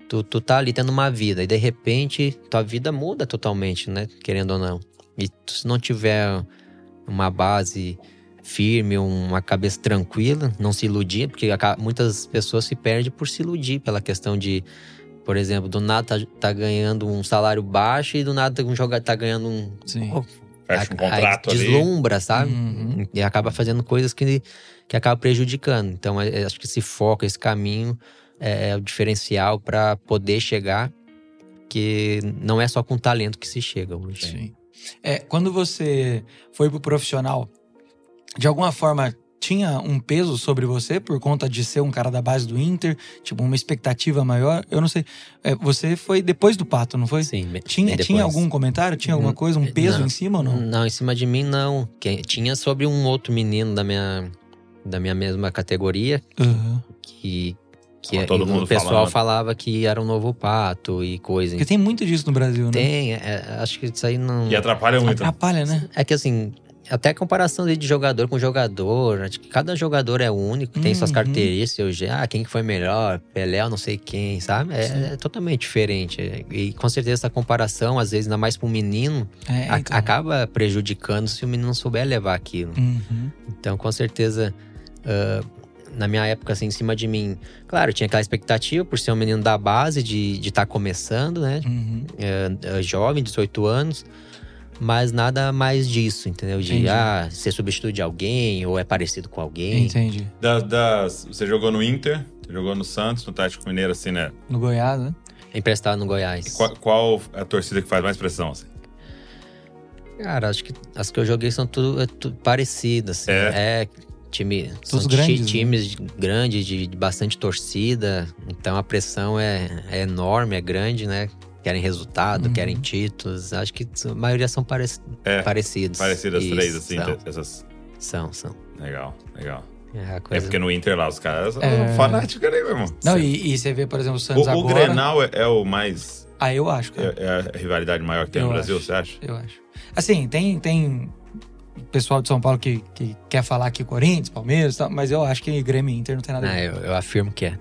Speaker 3: Tu, tu tá ali tendo uma vida e de repente tua vida muda totalmente, né? Querendo ou não. E tu, se não tiver uma base firme, uma cabeça tranquila, não se iludir, porque muitas pessoas se perdem por se iludir pela questão de, por exemplo, do nada tá, tá ganhando um salário baixo e do nada um jogador tá ganhando um...
Speaker 2: Sim.
Speaker 3: Oh,
Speaker 1: Fecha um
Speaker 3: a,
Speaker 1: contrato
Speaker 3: a,
Speaker 1: ali.
Speaker 3: Deslumbra, sabe?
Speaker 2: Uhum.
Speaker 3: E acaba fazendo coisas que, que acabam prejudicando. Então, é, acho que esse foco, esse caminho é, é o diferencial para poder chegar, que não é só com talento que se chega hoje.
Speaker 2: Sim. É, quando você foi pro profissional, de alguma forma tinha um peso sobre você por conta de ser um cara da base do Inter? Tipo, uma expectativa maior? Eu não sei. É, você foi depois do Pato, não foi?
Speaker 3: Sim,
Speaker 2: Tinha,
Speaker 3: bem
Speaker 2: tinha
Speaker 3: depois.
Speaker 2: algum comentário? Tinha alguma coisa? Um peso
Speaker 3: Não.
Speaker 2: em cima ou não?
Speaker 3: Não, em cima de mim não. Que- Tinha sobre um outro menino da minha, da minha mesma categoria,
Speaker 2: Uhum.
Speaker 3: que, que
Speaker 1: Tava todo
Speaker 3: e
Speaker 1: mundo
Speaker 3: o pessoal
Speaker 1: falando.
Speaker 3: falava que era um novo Pato e coisa.
Speaker 2: Porque tem muito disso no Brasil, né?
Speaker 3: Tem, é, acho que isso aí não...
Speaker 1: E atrapalha muito.
Speaker 2: Atrapalha, né?
Speaker 3: É que assim, até a comparação de jogador com jogador, acho que cada jogador é único, tem suas
Speaker 2: Uhum.
Speaker 3: características, seu je- ah, quem que foi melhor, Pelé, eu não sei quem, sabe? É, é totalmente diferente. E com certeza essa comparação, às vezes, ainda mais para um menino,
Speaker 2: É,
Speaker 3: a-
Speaker 2: então.
Speaker 3: acaba prejudicando se o menino não souber levar aquilo.
Speaker 2: Uhum.
Speaker 3: Então, com certeza, ah, na minha época, assim, em cima de mim, claro, tinha aquela expectativa por ser um menino da base, de estar começando, né?
Speaker 2: Uhum.
Speaker 3: É, é, jovem, dezoito anos, mas nada mais disso, entendeu? De,
Speaker 2: Entendi.
Speaker 3: ah, ser substituto de alguém, ou é parecido com alguém.
Speaker 2: Entendi.
Speaker 1: Das, das- você jogou no Inter, você jogou no Santos, no Atlético Mineiro, assim, né?
Speaker 2: No Goiás, né?
Speaker 3: Emprestado no Goiás.
Speaker 1: Qual, qual a torcida que faz mais pressão, assim?
Speaker 3: Cara, acho que as que eu joguei são tudo, é tudo parecidas, assim.
Speaker 1: É?
Speaker 3: É, time,
Speaker 2: Todos
Speaker 3: são
Speaker 2: grandes, né?
Speaker 3: ti- times grandes, de, de bastante torcida, então a pressão é, é enorme, é grande, né? Querem resultado,
Speaker 2: Uhum.
Speaker 3: querem títulos. Acho que a maioria são parec
Speaker 1: É,
Speaker 3: parecidos.
Speaker 1: Parecidas
Speaker 3: Isso,
Speaker 1: três, assim,
Speaker 3: São,
Speaker 1: essas...
Speaker 3: são. são.
Speaker 1: Legal, legal.
Speaker 3: É, a
Speaker 1: É
Speaker 3: coisa...
Speaker 1: porque no Inter lá, os caras são
Speaker 2: É.
Speaker 1: fanáticos ali, meu irmão.
Speaker 2: Não,
Speaker 1: Sim.
Speaker 2: e, e você vê, por exemplo, o Santos
Speaker 1: o, o
Speaker 2: agora...
Speaker 1: Grenal é, é o mais...
Speaker 2: Ah, eu acho, cara.
Speaker 1: É, é a rivalidade maior que tem
Speaker 2: Eu
Speaker 1: no Brasil,
Speaker 2: acho.
Speaker 1: você acha?
Speaker 2: Eu acho. Assim, tem, tem pessoal de São Paulo que, que quer falar que Corinthians, Palmeiras e tal, mas eu acho que Grêmio e Inter não tem nada a
Speaker 3: Ah,
Speaker 2: ver.
Speaker 3: eu, eu afirmo que é.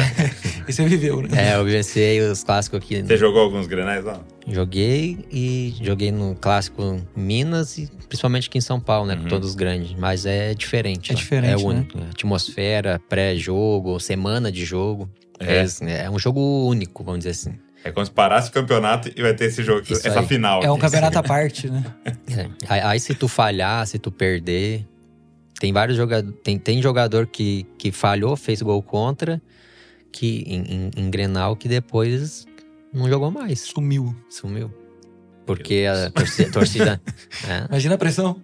Speaker 2: E você viveu, né?
Speaker 3: É, eu vivenciei os clássicos aqui.
Speaker 1: Você jogou alguns Grenais lá?
Speaker 3: Joguei e joguei no clássico Minas e principalmente aqui em São Paulo, né?
Speaker 1: Uhum.
Speaker 3: Com todos os grandes. Mas é diferente.
Speaker 2: É
Speaker 3: lá.
Speaker 2: diferente,
Speaker 3: É
Speaker 2: né?
Speaker 3: único. Atmosfera, pré-jogo, semana de jogo.
Speaker 1: É.
Speaker 3: É. é um jogo único, vamos dizer assim.
Speaker 1: É como se parasse o campeonato e vai ter esse jogo,
Speaker 3: Isso
Speaker 1: essa
Speaker 3: aí.
Speaker 1: final.
Speaker 2: É um
Speaker 1: aqui.
Speaker 2: campeonato à parte, né?
Speaker 3: É. Aí, aí se tu falhar, se tu perder. Tem vários jogadores. Tem, tem jogador que, que falhou, fez gol contra, que em, em, em Grenal, que depois não jogou mais.
Speaker 2: Sumiu.
Speaker 3: Sumiu. Porque a torcida. torcida é.
Speaker 2: Imagina a pressão.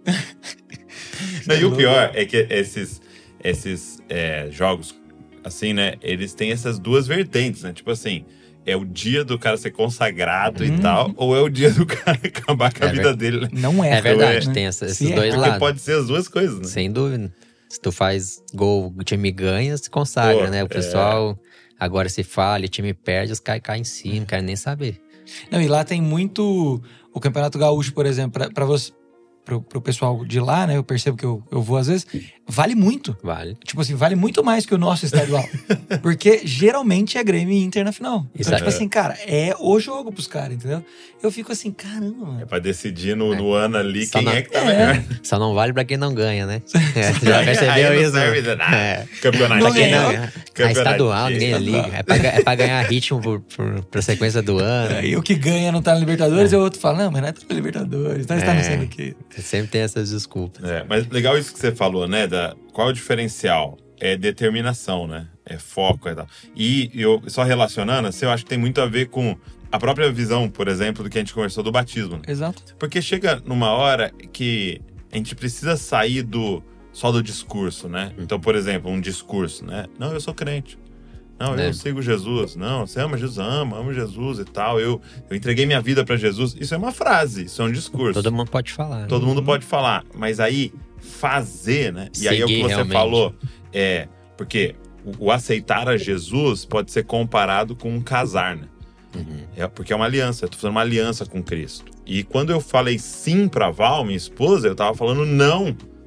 Speaker 1: Não, e o pior é que esses, esses é, jogos, assim, né? Eles têm essas duas vertentes, né? Tipo assim, é o dia do cara ser consagrado
Speaker 2: Hum.
Speaker 1: e tal, ou é o dia do cara acabar com a
Speaker 3: É
Speaker 1: vida dele.
Speaker 2: Não é.
Speaker 3: É verdade,
Speaker 2: né?
Speaker 3: tem essa- esses
Speaker 2: Se é
Speaker 3: dois
Speaker 2: errar,
Speaker 1: Porque
Speaker 3: lados.
Speaker 1: pode ser as duas coisas, né?
Speaker 3: Sem dúvida. Se tu faz gol, o time ganha, se consagra,
Speaker 1: Pô,
Speaker 3: né? O
Speaker 1: é.
Speaker 3: pessoal, agora se falha, o time perde, os caras caem em si, não querem nem saber.
Speaker 2: Não, e lá tem muito... O Campeonato Gaúcho, por exemplo, pra, pra você... Pro, pro pessoal de lá, né? Eu percebo que eu, eu vou às vezes. Vale muito.
Speaker 3: Vale.
Speaker 2: Tipo assim, vale muito mais que o nosso estadual. Porque geralmente é Grêmio e Inter na final. Então,
Speaker 3: Isso aí.
Speaker 2: tipo assim, cara, é o jogo pros caras, entendeu? Eu fico assim, caramba,
Speaker 1: É
Speaker 2: mano.
Speaker 1: pra decidir no, no ano ali
Speaker 3: Só
Speaker 1: quem
Speaker 3: não-
Speaker 1: é que tá
Speaker 2: É.
Speaker 1: melhor.
Speaker 3: Só não vale pra quem não ganha, né? É, já
Speaker 1: Aí-
Speaker 3: percebeu
Speaker 1: aí não
Speaker 3: isso?
Speaker 1: serve de nada.
Speaker 3: É.
Speaker 1: Campeonato.
Speaker 2: Não
Speaker 3: Pra quem
Speaker 2: ganhou.
Speaker 3: não ganha. A
Speaker 1: Campeonato
Speaker 3: estadual,
Speaker 1: de-
Speaker 3: ninguém liga. É pra, ga- é pra ganhar ritmo por, por, pra sequência do ano.
Speaker 2: Aí o que ganha não tá na Libertadores, e o outro fala, não, mas não é tá na Libertadores, nós tá não
Speaker 3: É.
Speaker 2: sei o quê.
Speaker 3: Sempre tem essas desculpas.
Speaker 1: É, mas legal isso que você falou, né? Da, qual é o diferencial? É determinação, né? É foco e tal. E eu, só relacionando, assim, eu acho que tem muito a ver com a própria visão, por exemplo, do que a gente conversou do batismo. Né?
Speaker 2: Exato.
Speaker 1: Porque chega numa hora que a gente precisa sair do só do discurso, né? Então, por exemplo, um discurso, né? Não, eu sou crente. Não, eu
Speaker 3: É.
Speaker 1: sigo Jesus. Não, você ama Jesus, ama, amo Jesus e tal. Eu, eu entreguei minha vida pra Jesus. Isso é uma frase, isso é um discurso.
Speaker 3: Todo mundo pode falar.
Speaker 1: Todo
Speaker 3: né?
Speaker 1: mundo pode falar, mas aí fazer, né? E aí é o que
Speaker 3: Seguir
Speaker 1: você
Speaker 3: realmente.
Speaker 1: falou, é porque o, o aceitar a Jesus pode ser comparado com um casar, né?
Speaker 3: Uhum.
Speaker 1: É porque é uma aliança, eu tô fazendo uma aliança com Cristo. E quando eu falei sim pra Val, minha esposa, eu tava falando não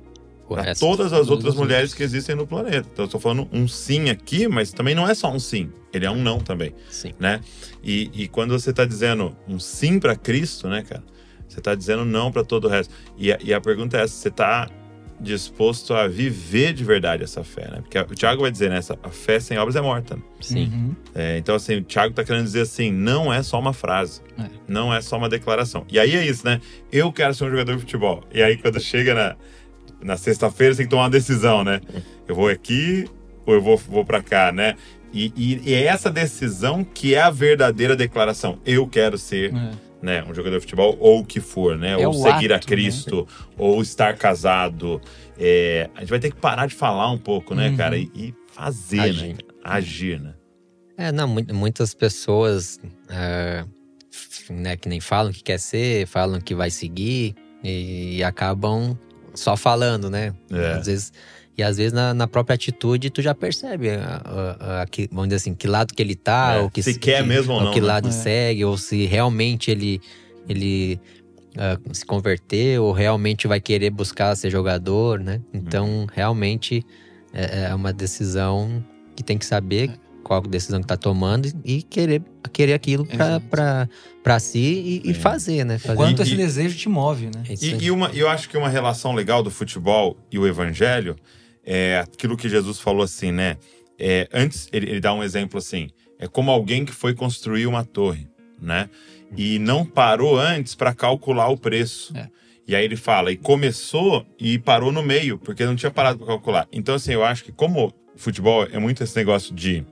Speaker 1: Para
Speaker 3: Essa-
Speaker 1: todas as
Speaker 2: todas
Speaker 1: outras
Speaker 2: as
Speaker 1: mulheres
Speaker 2: outras.
Speaker 1: que existem no planeta. Então eu tô falando um sim aqui, mas também não é só um sim. Ele é um não também,
Speaker 3: Sim.
Speaker 1: né? E, e quando você tá dizendo um sim para Cristo, né, cara? Você tá dizendo não para todo o resto. E a, e a pergunta é essa, você tá disposto a viver de verdade essa fé, né? Porque o Tiago vai dizer, né? Essa, a fé sem obras é morta. Né?
Speaker 3: Sim.
Speaker 2: Uhum.
Speaker 1: É, então, assim, o Tiago tá querendo dizer assim, não é só uma frase.
Speaker 2: É.
Speaker 1: Não é só uma declaração. E aí é isso, né? Eu quero ser um jogador de futebol. E aí, quando chega na, na sexta-feira, você tem que tomar uma decisão, né? Eu vou aqui ou eu vou, vou pra cá, né? E, e, e é essa decisão que é a verdadeira declaração. Eu quero ser...
Speaker 2: É.
Speaker 1: Né, um jogador de futebol, ou o que for, né?
Speaker 2: É
Speaker 1: ou
Speaker 2: o
Speaker 1: seguir a
Speaker 2: ato,
Speaker 1: Cristo, ou estar casado. É, a gente vai ter que parar de falar um pouco, né,
Speaker 2: Uhum.
Speaker 1: cara? E, e fazer,
Speaker 3: Agir.
Speaker 1: né? Agir, né?
Speaker 3: É, não, mu- muitas pessoas, é, f- né, que nem falam que quer ser, falam que vai seguir e acabam só falando, né?
Speaker 1: É.
Speaker 3: Às vezes, e às vezes na, na própria atitude tu já percebe, a, a- a- que, vamos dizer assim, que lado que ele tá,
Speaker 1: É,
Speaker 3: ou que
Speaker 1: se quer
Speaker 3: que-
Speaker 1: mesmo ou não,
Speaker 3: que
Speaker 1: né?
Speaker 3: lado
Speaker 2: É.
Speaker 3: segue, ou se realmente ele, ele ah, se converter, ou realmente vai querer buscar ser jogador, né? Então,
Speaker 1: Uhum.
Speaker 3: realmente é, é uma decisão que tem que saber qual decisão que tá tomando e querer, querer aquilo pra,
Speaker 2: Exato.
Speaker 3: pra, pra si e, e
Speaker 1: Sim.
Speaker 3: fazer, né? Fazer
Speaker 2: Quanto
Speaker 1: E-
Speaker 2: esse desejo te move, né?
Speaker 3: É isso aí.
Speaker 1: E, e uma, eu acho que uma relação legal do futebol e o evangelho é aquilo que Jesus falou assim, né? É, antes, ele, ele dá um exemplo assim: é como alguém que foi construir uma torre, né? E não parou antes para calcular o preço.
Speaker 2: É.
Speaker 1: E aí ele fala, e começou e parou no meio, porque não tinha parado para calcular. Então, assim, eu acho que como futebol é muito esse negócio de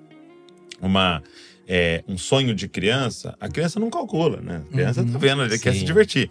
Speaker 1: uma, é, um sonho de criança, a criança não calcula, né? A criança
Speaker 2: Uhum.
Speaker 1: tá vendo, ele quer
Speaker 3: Sim.
Speaker 1: se divertir.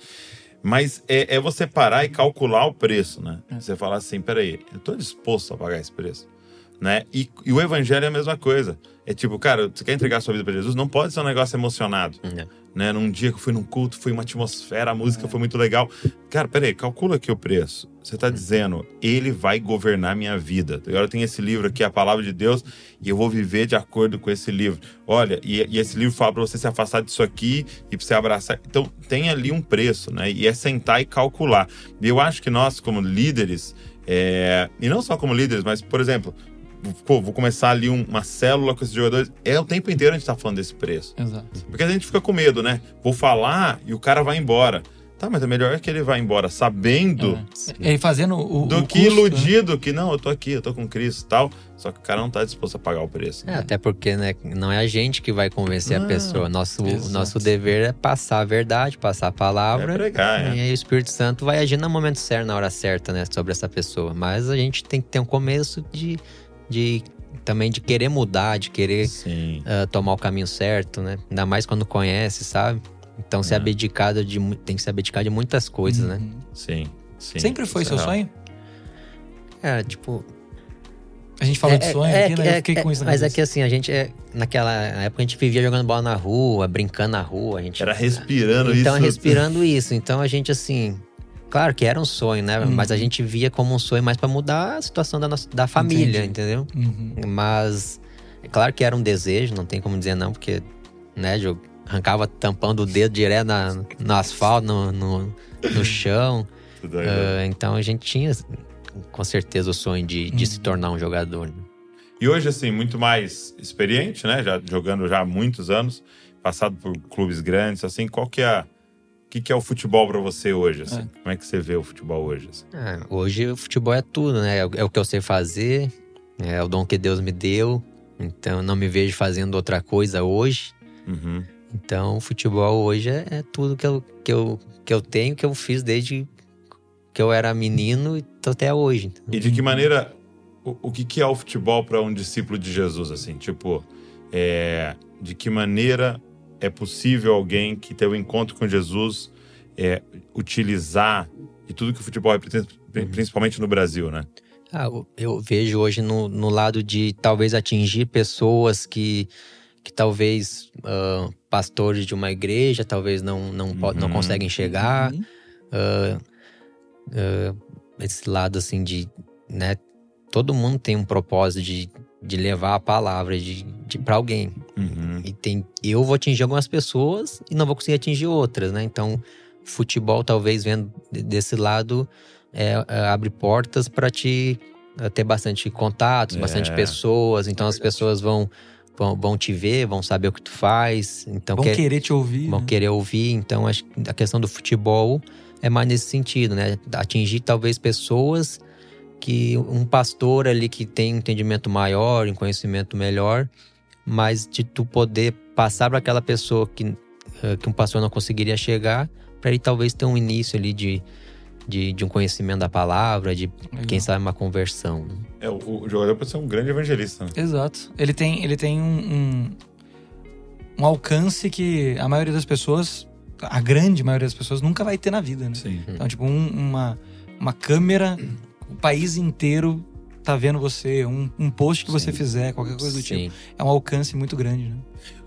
Speaker 1: Mas é, é você parar e calcular o preço, né?
Speaker 2: É.
Speaker 1: Você falar assim, peraí, eu tô disposto a pagar esse preço, né? E, e o evangelho é a mesma coisa. É tipo, cara, você quer entregar a sua vida pra Jesus? Não pode ser um negócio emocionado,
Speaker 3: É.
Speaker 1: né? Num dia que eu fui num culto, foi uma atmosfera, a música foi muito legal. Cara, peraí, calcula aqui o preço. Você tá dizendo, ele vai governar minha vida. Agora tem esse livro aqui, a palavra de Deus, e eu vou viver de acordo com esse livro. Olha, e, e esse livro fala pra você se afastar disso aqui e pra você abraçar. Então, tem ali um preço, né? E é sentar e calcular. E eu acho que nós, como líderes, é... e não só como líderes, mas, por exemplo, pô, vou começar ali um- uma célula com esses jogadores. É o tempo inteiro a gente tá falando desse preço.
Speaker 2: Exato.
Speaker 1: Porque a gente fica com medo, né? Vou falar e o cara vai embora. Tá, mas é melhor que ele vá embora sabendo
Speaker 2: É. E fazendo o,
Speaker 1: do
Speaker 2: o
Speaker 1: que
Speaker 2: custo, né?
Speaker 1: iludido que não, eu tô aqui, eu tô com Cristo e tal. Só que o cara não tá disposto a pagar o preço.
Speaker 3: É, até porque, né, não é a gente que vai convencer
Speaker 1: Ah,
Speaker 3: a pessoa. Nosso,
Speaker 2: exato.
Speaker 3: nosso dever é passar a verdade, passar a
Speaker 1: É
Speaker 3: palavra.
Speaker 1: pregar, é.
Speaker 3: E aí o Espírito Santo vai agir no momento certo, na hora certa, né, sobre essa pessoa. Mas a gente tem que ter um começo de, de também de querer mudar, de querer
Speaker 1: Sim.
Speaker 3: ah, tomar o caminho certo, né? Ainda mais quando conhece, sabe? Então, ser
Speaker 1: É.
Speaker 3: abdicado de, mu- tem que se abdicar de muitas coisas, né?
Speaker 2: Uhum.
Speaker 1: Sim. Sim.
Speaker 2: Sempre foi
Speaker 1: Isso
Speaker 2: seu
Speaker 1: é real.
Speaker 2: sonho?
Speaker 3: É, tipo,
Speaker 2: A gente falou
Speaker 3: É,
Speaker 2: de sonho
Speaker 3: é,
Speaker 2: aqui, né?
Speaker 3: é,
Speaker 2: Eu fiquei
Speaker 3: é,
Speaker 2: com isso na
Speaker 3: Mas é
Speaker 2: cabeça.
Speaker 3: que assim, a gente, é, naquela época, a gente vivia jogando bola na rua, brincando na rua. A gente
Speaker 1: Era respirando
Speaker 3: Então,
Speaker 1: isso.
Speaker 3: respirando isso. Então, a gente, assim... Claro que era um sonho, né?
Speaker 2: Uhum.
Speaker 3: Mas a gente via como um sonho mais pra mudar a situação da, nossa, da família,
Speaker 2: Entendi.
Speaker 3: entendeu?
Speaker 2: Uhum.
Speaker 3: Mas... É claro que era um desejo, não tem como dizer não. Porque, né, eu arrancava tampando o dedo direto na, no asfalto, no, no, no chão.
Speaker 1: Tudo aí, né?
Speaker 3: Ah, então, a gente tinha, com certeza, o sonho de, de se
Speaker 2: Uhum.
Speaker 3: tornar um jogador. né?
Speaker 1: E hoje, assim, muito mais experiente, né? Já jogando já há muitos anos, passado por clubes grandes, assim, qual que é a... O que, que é o futebol pra você hoje, assim?
Speaker 2: É.
Speaker 1: Como é que você vê o futebol hoje, assim?
Speaker 3: Ah, hoje o futebol é tudo, né? É, o- é o que eu sei fazer, é o dom que Deus me deu. Então eu não me vejo fazendo outra coisa hoje.
Speaker 1: Uhum.
Speaker 3: Então o futebol hoje é, é tudo que eu, que, eu, que eu tenho, que eu fiz desde que eu era menino e tô até hoje.
Speaker 1: E de que maneira... O, o que, que é o futebol para um discípulo de Jesus, assim? Tipo, é, de que maneira é possível alguém que tem o encontro com Jesus é, utilizar de tudo que o futebol representa, principalmente no Brasil, né?
Speaker 3: Ah, eu- eu vejo hoje no, no lado de talvez atingir pessoas que, que talvez ah, pastores de uma igreja talvez não, não, po- não
Speaker 1: Uhum.
Speaker 3: conseguem chegar.
Speaker 2: Uhum.
Speaker 3: Ah, ah, esse lado assim de, né, todo mundo tem um propósito de, de levar a palavra de, de para alguém.
Speaker 1: Uhum.
Speaker 3: E tem, eu vou atingir algumas pessoas e não vou conseguir atingir outras, né? Então, futebol talvez vendo de- desse lado é, é, abre portas para te é, ter bastante contatos,
Speaker 1: É,
Speaker 3: bastante pessoas. Então as pessoas vão, vão, vão te ver, vão saber o que tu faz. Então,
Speaker 2: Vão
Speaker 3: quer,
Speaker 2: querer te ouvir.
Speaker 3: vão
Speaker 2: né?
Speaker 3: querer ouvir. Então acho que a questão do futebol é mais nesse sentido, né? Atingir talvez pessoas que um pastor ali que tem um entendimento maior, um conhecimento melhor, mas de tu poder passar para aquela pessoa que, que um pastor não conseguiria chegar, para ele talvez ter um início ali de, de, de um conhecimento da palavra, de
Speaker 2: Legal.
Speaker 3: quem sabe uma conversão.
Speaker 1: É, o, o jogador pode ser um grande evangelista. Né?
Speaker 2: Exato. Ele tem, ele tem um, um, um alcance que a maioria das pessoas, a grande maioria das pessoas, nunca vai ter na vida, né?
Speaker 1: Sim.
Speaker 2: Então, tipo, um- uma, uma câmera, o país inteiro tá vendo você, um, um post que você
Speaker 1: Sim.
Speaker 2: fizer, qualquer coisa do tipo.
Speaker 3: Sim.
Speaker 2: É um alcance muito grande, né?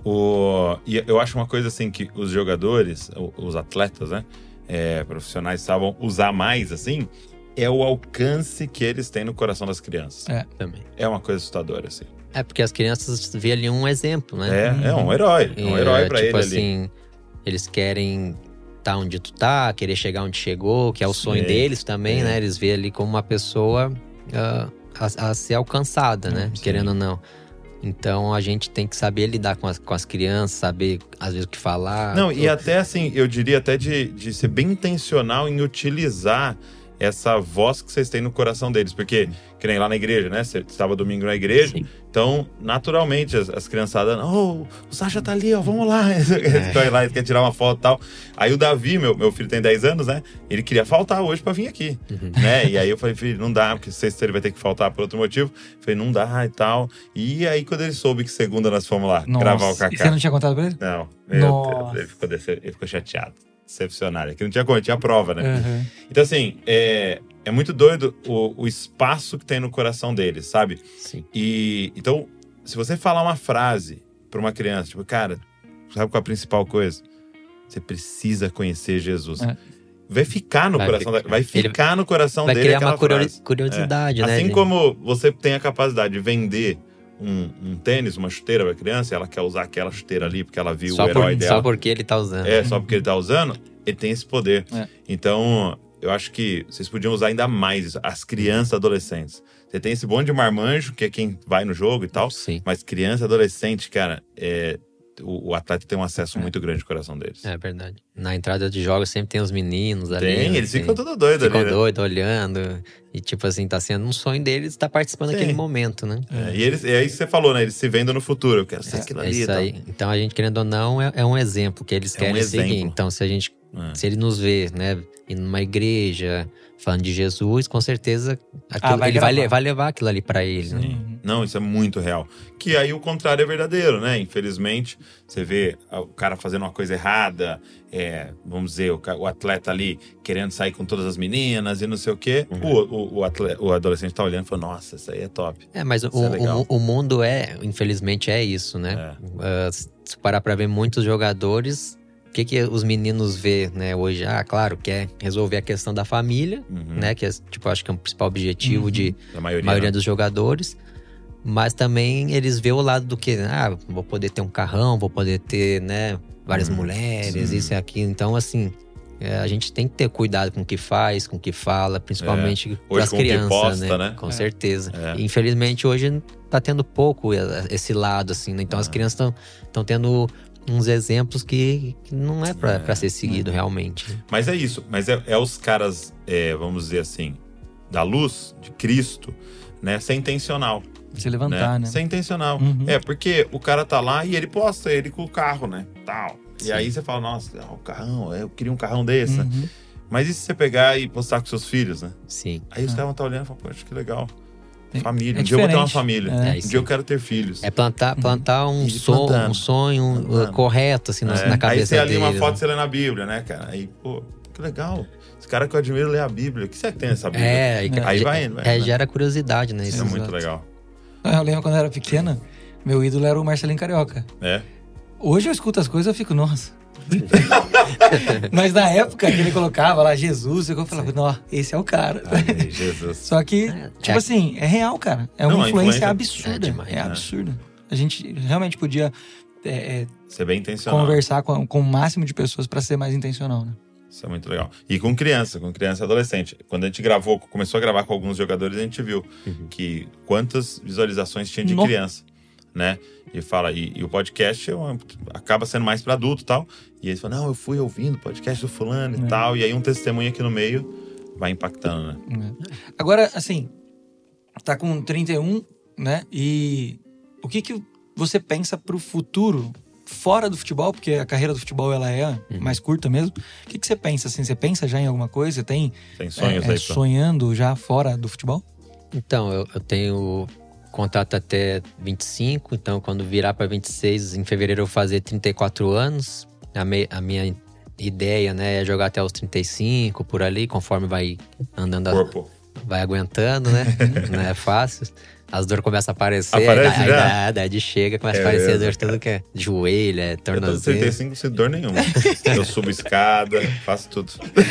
Speaker 1: O, e eu acho uma coisa assim que os jogadores, o- os atletas, né, é, profissionais sabem usar mais, assim, é o alcance que eles têm no coração das crianças.
Speaker 2: É.
Speaker 3: Também.
Speaker 1: É uma coisa assustadora, assim.
Speaker 3: É porque as crianças vê ali um exemplo, né?
Speaker 1: É, é um herói, é um herói pra
Speaker 3: tipo
Speaker 1: ele ali.
Speaker 3: assim, eles querem estar onde tu tá, querer chegar onde chegou, que é o sonho
Speaker 1: Sim.
Speaker 3: deles também,
Speaker 1: É.
Speaker 3: né? Eles vê ali como uma pessoa ah, a, a ser alcançada, né?
Speaker 1: Sim.
Speaker 3: Querendo ou não. Então a gente tem que saber lidar com as, com as crianças, saber às vezes o que falar.
Speaker 1: Não, e até assim, eu diria até de, de ser bem intencional em utilizar essa voz que vocês têm no coração deles. Porque, que nem lá na igreja, né? Você estava domingo na igreja,
Speaker 3: Sim.
Speaker 1: então, naturalmente, as, as criançadas, oh, o Sasha tá ali, ó, vamos lá. Eles correm lá, eles querem tirar uma foto e tal. Aí o Davi, meu, meu filho tem dez anos, né? Ele queria faltar hoje pra vir aqui,
Speaker 3: Uhum.
Speaker 1: né? E aí eu falei, filho, não dá, porque sexta ele vai ter que faltar por outro motivo. Eu falei, não dá e tal. E aí, quando ele soube que segunda nós fomos lá
Speaker 2: Nossa.
Speaker 1: gravar o
Speaker 2: E
Speaker 1: Kaká.
Speaker 2: você não tinha contado pra ele?
Speaker 1: Não, meu
Speaker 2: Nossa.
Speaker 1: Deus, ele ficou, dece- ele ficou chateado. Decepcionado. Aqui não tinha como, tinha prova, né?
Speaker 2: Uhum.
Speaker 1: Então, assim, é, é muito doido o, o espaço que tem no coração deles, sabe?
Speaker 3: Sim.
Speaker 1: E então, se você falar uma frase pra uma criança, tipo, cara, sabe qual é a principal coisa? Você precisa conhecer Jesus.
Speaker 2: É.
Speaker 1: Vai ficar no
Speaker 3: Vai
Speaker 1: coração
Speaker 3: ficar.
Speaker 1: da, vai ficar no coração
Speaker 3: Vai
Speaker 1: dele
Speaker 3: criar
Speaker 1: aquela
Speaker 3: uma curio-
Speaker 1: frase.
Speaker 3: curiosidade,
Speaker 1: É.
Speaker 3: né?
Speaker 1: Assim
Speaker 3: gente?
Speaker 1: como você tem a capacidade de vender um, um tênis, uma chuteira pra criança, e ela quer usar aquela chuteira ali porque ela viu
Speaker 3: só,
Speaker 1: o herói
Speaker 3: por,
Speaker 1: dela.
Speaker 3: só porque ele tá usando.
Speaker 1: É, só porque ele tá usando, ele tem esse poder.
Speaker 2: É.
Speaker 1: Então, eu acho que vocês podiam usar ainda mais isso. As crianças e adolescentes. Você tem esse bonde de marmanjo, que é quem vai no jogo e tal.
Speaker 3: Sim.
Speaker 1: Mas criança e adolescente, cara, é, o, o atleta tem um acesso muito grande no coração deles.
Speaker 3: É verdade. Na entrada de jogos sempre tem os meninos ali.
Speaker 1: Tem,
Speaker 3: né?
Speaker 1: eles
Speaker 3: Tem-
Speaker 1: ficam todos doidos
Speaker 3: Ficam
Speaker 1: ali, né?
Speaker 3: doidos, olhando. E tipo assim, tá sendo um sonho deles estar participando
Speaker 1: Sim.
Speaker 3: daquele momento, né?
Speaker 1: É, e eles, é isso que você falou, né? Eles se vendem no futuro. Eu quero ser aquilo
Speaker 3: É
Speaker 1: ali. e
Speaker 3: isso
Speaker 1: tal.
Speaker 3: aí. Então a gente, querendo ou não, é, é um exemplo que eles
Speaker 1: É um
Speaker 3: querem seguir.
Speaker 1: exemplo.
Speaker 3: Então se a gente,
Speaker 1: É.
Speaker 3: se ele nos vê, né, indo numa igreja, falando de Jesus, com certeza aquilo-
Speaker 2: Ah, vai
Speaker 3: ele vai,
Speaker 2: gravar.
Speaker 3: le- vai levar aquilo ali pra ele, né?
Speaker 2: Uhum.
Speaker 1: Não, isso é muito real. Que aí o contrário é verdadeiro, né? Infelizmente, você vê o cara fazendo uma coisa errada, é, vamos dizer, o, ca- o atleta ali querendo sair com todas as meninas e não sei o quê.
Speaker 3: Uhum.
Speaker 1: O, o, o, atle- o adolescente tá olhando e falando, nossa, isso aí é top.
Speaker 3: É, mas o,
Speaker 1: Isso é legal.
Speaker 3: o, o mundo é, infelizmente, é isso, né? Ah, se parar pra ver muitos jogadores, o que, que os meninos vê, né, hoje? Ah, claro, quer resolver a questão da família,
Speaker 1: Uhum.
Speaker 3: né? Que é, tipo, acho que é o principal objetivo
Speaker 2: Uhum.
Speaker 3: de
Speaker 1: Da maioria.
Speaker 3: maioria
Speaker 1: né?
Speaker 3: dos jogadores. Mas também eles vê o lado do que, ah, vou poder ter um carrão, vou poder ter, né, várias
Speaker 1: Hum,
Speaker 3: mulheres,
Speaker 1: sim.
Speaker 3: isso e aquilo. Então, assim, é, a gente tem que ter cuidado com o que faz, com o que fala, principalmente com
Speaker 1: Hoje
Speaker 3: as
Speaker 1: com o que
Speaker 3: crianças,
Speaker 1: posta,
Speaker 3: né?
Speaker 1: né?
Speaker 3: Com
Speaker 2: É.
Speaker 3: certeza.
Speaker 1: É.
Speaker 3: E, infelizmente, hoje tá tendo pouco esse lado, assim, né? Então, as
Speaker 1: Ah.
Speaker 3: crianças estão estão tendo uns exemplos que, que não é pra,
Speaker 1: É.
Speaker 3: pra ser seguido, realmente.
Speaker 1: Mas é isso. Mas é, é os caras, é, vamos dizer assim, da luz de Cristo, né? Ser intencional.
Speaker 2: Se levantar, né?
Speaker 1: Ser intencional.
Speaker 2: Uhum.
Speaker 1: É, porque o cara tá lá e ele posta ele com o carro, né? Tal. E
Speaker 3: Sim.
Speaker 1: aí você fala, nossa, o carrão, eu queria um carrão desse. né?
Speaker 2: Uhum.
Speaker 1: Mas e se você pegar e postar com seus filhos, né?
Speaker 3: Sim.
Speaker 1: Aí os
Speaker 2: Ah.
Speaker 1: caras vão estar olhando e falam, poxa, que legal.
Speaker 2: Tem-
Speaker 1: Família.
Speaker 2: é
Speaker 1: um dia eu vou ter uma
Speaker 2: diferente.
Speaker 1: família.
Speaker 2: É.
Speaker 3: É,
Speaker 1: Um
Speaker 3: isso
Speaker 1: dia eu
Speaker 3: aí.
Speaker 1: quero ter filhos.
Speaker 3: É plantar, plantar um,
Speaker 1: E
Speaker 3: son-
Speaker 1: plantando.
Speaker 3: um sonho uh,
Speaker 1: Plantando.
Speaker 3: correto, assim, na,
Speaker 1: É.
Speaker 3: na cabeça
Speaker 1: Aí você ali uma
Speaker 3: deles,
Speaker 1: foto
Speaker 3: né?
Speaker 1: você lê na Bíblia, né, cara? Aí, pô, que legal. Esse cara que eu admiro lê a Bíblia. O que você tem nessa Bíblia?
Speaker 3: É, aí,
Speaker 1: Aí
Speaker 3: ge-
Speaker 1: vai indo, vai
Speaker 3: é,
Speaker 1: indo, né?
Speaker 3: gera curiosidade, né?
Speaker 1: Isso
Speaker 3: Isso.
Speaker 1: é muito
Speaker 2: Exato.
Speaker 1: legal.
Speaker 2: Eu lembro quando eu era pequena, meu ídolo era o Marcelinho Carioca.
Speaker 1: É.
Speaker 2: Hoje eu escuto as coisas e eu fico, nossa. Mas na época que ele colocava lá Jesus, eu falava, não, esse é o cara.
Speaker 1: Ai, Jesus.
Speaker 2: Só que,
Speaker 3: É,
Speaker 2: tipo
Speaker 3: é.
Speaker 2: assim, é real, cara. É
Speaker 1: Não,
Speaker 2: uma
Speaker 1: a
Speaker 2: influência
Speaker 1: influência
Speaker 2: absurda.
Speaker 3: é demais,
Speaker 2: é
Speaker 1: né?
Speaker 2: absurda. A gente realmente podia é, é,
Speaker 1: Ser bem intencional.
Speaker 2: conversar com, com o máximo de pessoas pra ser mais intencional, né?
Speaker 1: Isso é muito legal. E com criança, com criança e adolescente. Quando a gente gravou, começou a gravar com alguns jogadores, a gente viu uhum. que quantas visualizações tinha de no... criança, né? E fala, e, e o podcast é uma, acaba sendo mais para adulto e tal. E eles falam, não, eu fui ouvindo o podcast do fulano é. e tal. E aí um testemunho aqui no meio vai impactando, né?
Speaker 2: É. Agora, assim, tá com trinta e um, né? E o que que você pensa pro futuro fora do futebol? Porque a carreira do futebol, ela é uhum. mais curta mesmo. O que que você pensa, assim? Você pensa já em alguma coisa? Tem,
Speaker 1: Tem sonhos
Speaker 2: é,
Speaker 1: aí,
Speaker 2: é, sonhando já fora do futebol?
Speaker 3: Então, eu, eu tenho contrato até vinte e cinco. Então, quando virar para vinte e seis, em fevereiro eu vou fazer trinta e quatro anos. A, me, a minha ideia, né, é jogar até os trinta e cinco, por ali, conforme vai andando,
Speaker 1: corpo.
Speaker 3: A, vai aguentando, né? Não é fácil. As dores começam a aparecer,
Speaker 1: Aparece
Speaker 3: aí,
Speaker 1: já?
Speaker 3: aí a idade chega, começa
Speaker 1: é
Speaker 3: a aparecer
Speaker 1: mesmo,
Speaker 3: dor, tudo que é joelho, é tornozelo.
Speaker 1: Eu tô trinta e cinco sem dor nenhuma. Eu subo escada, faço tudo.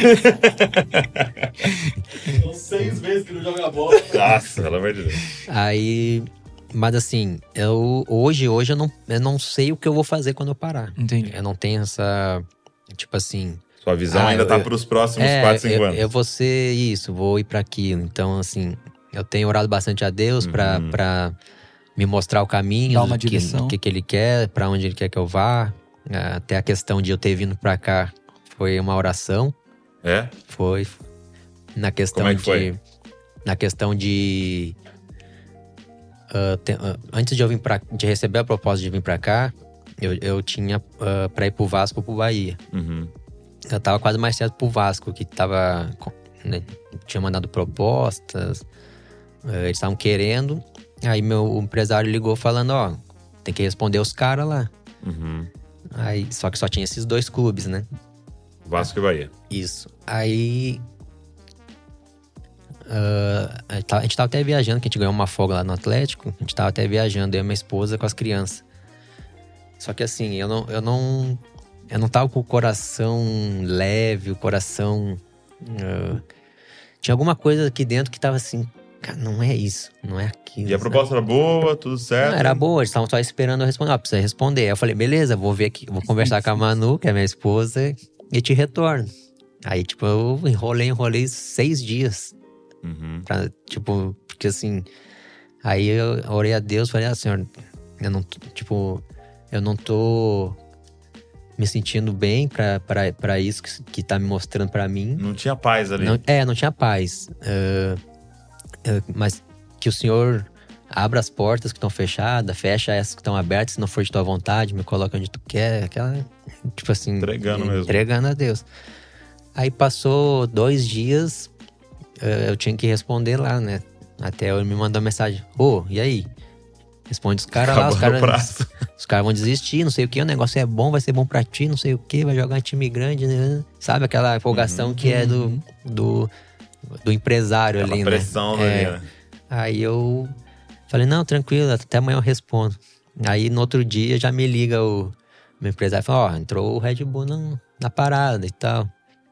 Speaker 4: São seis meses que não joga bola.
Speaker 1: Nossa, pelo amor de Deus.
Speaker 3: Aí, mas assim, eu, hoje, hoje eu não, eu não sei o que eu vou fazer quando eu parar.
Speaker 2: Entendi.
Speaker 3: Eu não tenho essa, tipo assim...
Speaker 1: Sua visão
Speaker 3: ah,
Speaker 1: ainda
Speaker 3: eu,
Speaker 1: tá pros próximos
Speaker 3: é,
Speaker 1: quatro, cinco
Speaker 3: eu,
Speaker 1: anos.
Speaker 3: Eu vou ser isso, vou ir para aquilo. Então, assim, eu tenho orado bastante a Deus uhum. para para me mostrar o caminho,
Speaker 2: dar uma
Speaker 3: que,
Speaker 2: direção.
Speaker 3: O que, que Ele quer, para onde Ele quer que eu vá. Até a questão de eu ter vindo para cá foi uma oração.
Speaker 1: É?
Speaker 3: Foi. Na questão
Speaker 1: Como é que
Speaker 3: de.
Speaker 1: foi?
Speaker 3: Na questão de. Uh, te, uh, antes de eu vir para de receber a proposta de vir para cá, eu, eu tinha uh, para ir pro Vasco ou pro Bahia.
Speaker 1: Uhum.
Speaker 3: Eu tava quase mais certo pro Vasco, que tava, né, tinha mandado propostas, eles estavam querendo. Aí meu empresário ligou falando, ó, tem que responder os caras lá.
Speaker 1: Uhum.
Speaker 3: Aí, só que só tinha esses dois clubes, né?
Speaker 1: Vasco e Bahia.
Speaker 3: Isso. Aí uh, a, gente tava, a gente tava até viajando, que a gente ganhou uma folga lá no Atlético. A gente tava até viajando, eu e minha esposa com as crianças. Só que assim, eu não... Eu não Eu não tava com o coração leve, o coração... Uh, tinha alguma coisa aqui dentro que tava assim... Cara, não é isso, não é aquilo.
Speaker 1: E a proposta era boa, tudo certo?
Speaker 3: Não, era boa, eles estavam só esperando eu responder. Ó, precisa responder. Aí eu falei, beleza, vou ver aqui, vou conversar com a Manu, que é minha esposa, e te retorno. Aí, tipo, eu enrolei, enrolei seis dias.
Speaker 1: Uhum.
Speaker 3: Pra, tipo, porque assim... Aí eu orei a Deus, falei, ah, Senhor, eu não, tipo, eu não tô... me sentindo bem pra, pra, pra isso que, que tá me mostrando pra mim.
Speaker 1: Não tinha paz ali.
Speaker 3: Não, é, não tinha paz. Uh, uh, mas que o Senhor abra as portas que estão fechadas, fecha essas que estão abertas, se não for de tua vontade, me coloca onde tu quer. Aquela, tipo assim...
Speaker 1: Entregando mesmo.
Speaker 3: Entregando a Deus. Aí passou dois dias, uh, eu tinha que responder lá, né? Até ele me mandou uma mensagem. Ô, oh, e aí? Responde os caras lá, os caras os caras vão desistir, não sei o que, o negócio é bom, vai ser bom pra ti, não sei o que, vai jogar em time grande, né? Sabe aquela empolgação uhum, que é do, do, do empresário
Speaker 1: aquela
Speaker 3: ali,
Speaker 1: pressão
Speaker 3: né? É,
Speaker 1: ali, né?
Speaker 3: Aí eu falei, não, tranquilo, até amanhã eu respondo. Aí no outro dia já me liga o meu empresário e fala, ó, oh, entrou o Red Bull na, na parada e tal.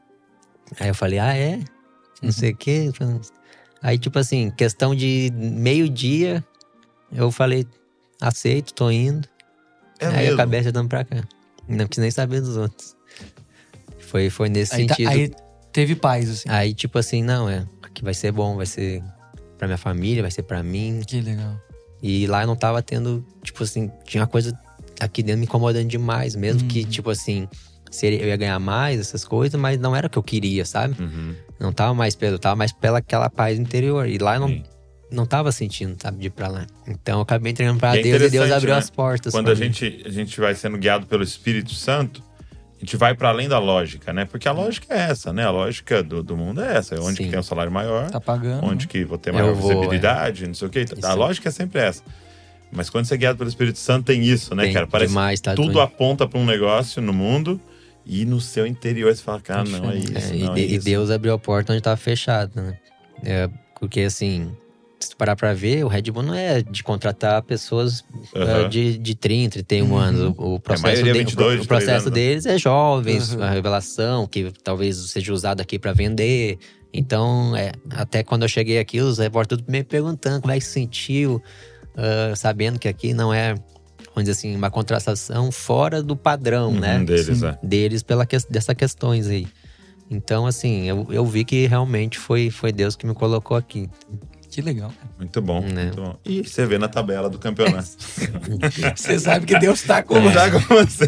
Speaker 3: Aí eu falei, ah, é? Não uhum. sei o que. Aí tipo assim, questão de meio dia... Eu falei, aceito, tô indo.
Speaker 1: É
Speaker 3: aí
Speaker 1: mesmo?
Speaker 3: eu acabei ajudando pra cá. Não quis nem saber dos outros. Foi, foi nesse
Speaker 2: aí
Speaker 3: sentido.
Speaker 2: Tá, aí teve paz, assim.
Speaker 3: Aí, tipo assim, não, é. Aqui vai ser bom, vai ser pra minha família, vai ser pra mim.
Speaker 2: Que legal.
Speaker 3: E lá eu não tava tendo, tipo assim, tinha uma coisa aqui dentro me incomodando demais. Mesmo
Speaker 2: uhum.
Speaker 3: que, tipo assim, eu ia ganhar mais, essas coisas, mas não era o que eu queria, sabe?
Speaker 1: Uhum.
Speaker 3: Não tava mais pelo, tava mais pela aquela paz interior. E lá eu não. Sim. Não tava sentindo, sabe, de ir pra lá. Então eu acabei entregando pra
Speaker 1: é
Speaker 3: Deus e Deus abriu
Speaker 1: né?
Speaker 3: as portas.
Speaker 1: Quando a gente, a gente vai sendo guiado pelo Espírito Santo, a gente vai para além da lógica, né? Porque a lógica é essa, né? A lógica do, do mundo é essa. É onde que tem um salário maior.
Speaker 2: Tá pagando.
Speaker 1: Onde que vou ter maior
Speaker 3: vou,
Speaker 1: visibilidade,
Speaker 3: é.
Speaker 1: não sei o quê. Isso. A lógica é sempre essa. Mas quando você é guiado pelo Espírito Santo, tem isso, né,
Speaker 3: tem,
Speaker 1: cara? Parece
Speaker 3: demais, tá
Speaker 1: tudo
Speaker 3: doido.
Speaker 1: aponta para um negócio no mundo e no seu interior você fala, cara, não é isso,
Speaker 3: é,
Speaker 1: não
Speaker 3: e,
Speaker 1: é
Speaker 3: e
Speaker 1: isso.
Speaker 3: Deus abriu a porta onde tava fechado, né? É, porque assim... Se tu parar pra ver, o Red Bull não é de contratar pessoas
Speaker 1: uhum.
Speaker 3: uh, de, de trinta, trinta e um uhum. anos. O, o processo,
Speaker 1: é
Speaker 3: de,
Speaker 1: vinte e dois,
Speaker 3: o, o processo
Speaker 1: anos,
Speaker 3: deles é jovens,
Speaker 2: uhum.
Speaker 3: a revelação, que talvez seja usado aqui pra vender. Então, é, até quando eu cheguei aqui, os repórteres tudo me perguntando como é que se sentiu, uh, sabendo que aqui não é, vamos dizer assim, uma contratação fora do padrão,
Speaker 1: uhum,
Speaker 3: né?
Speaker 1: Deles, é.
Speaker 3: Deles, pela que, dessas questões aí. Então, assim, eu, eu vi que realmente foi, foi Deus que me colocou aqui.
Speaker 2: Que legal.
Speaker 1: Muito bom,
Speaker 3: Né?
Speaker 1: muito bom. E você vê na tabela do campeonato.
Speaker 2: Você sabe que Deus tá com
Speaker 1: Como
Speaker 2: você.
Speaker 1: tá com você?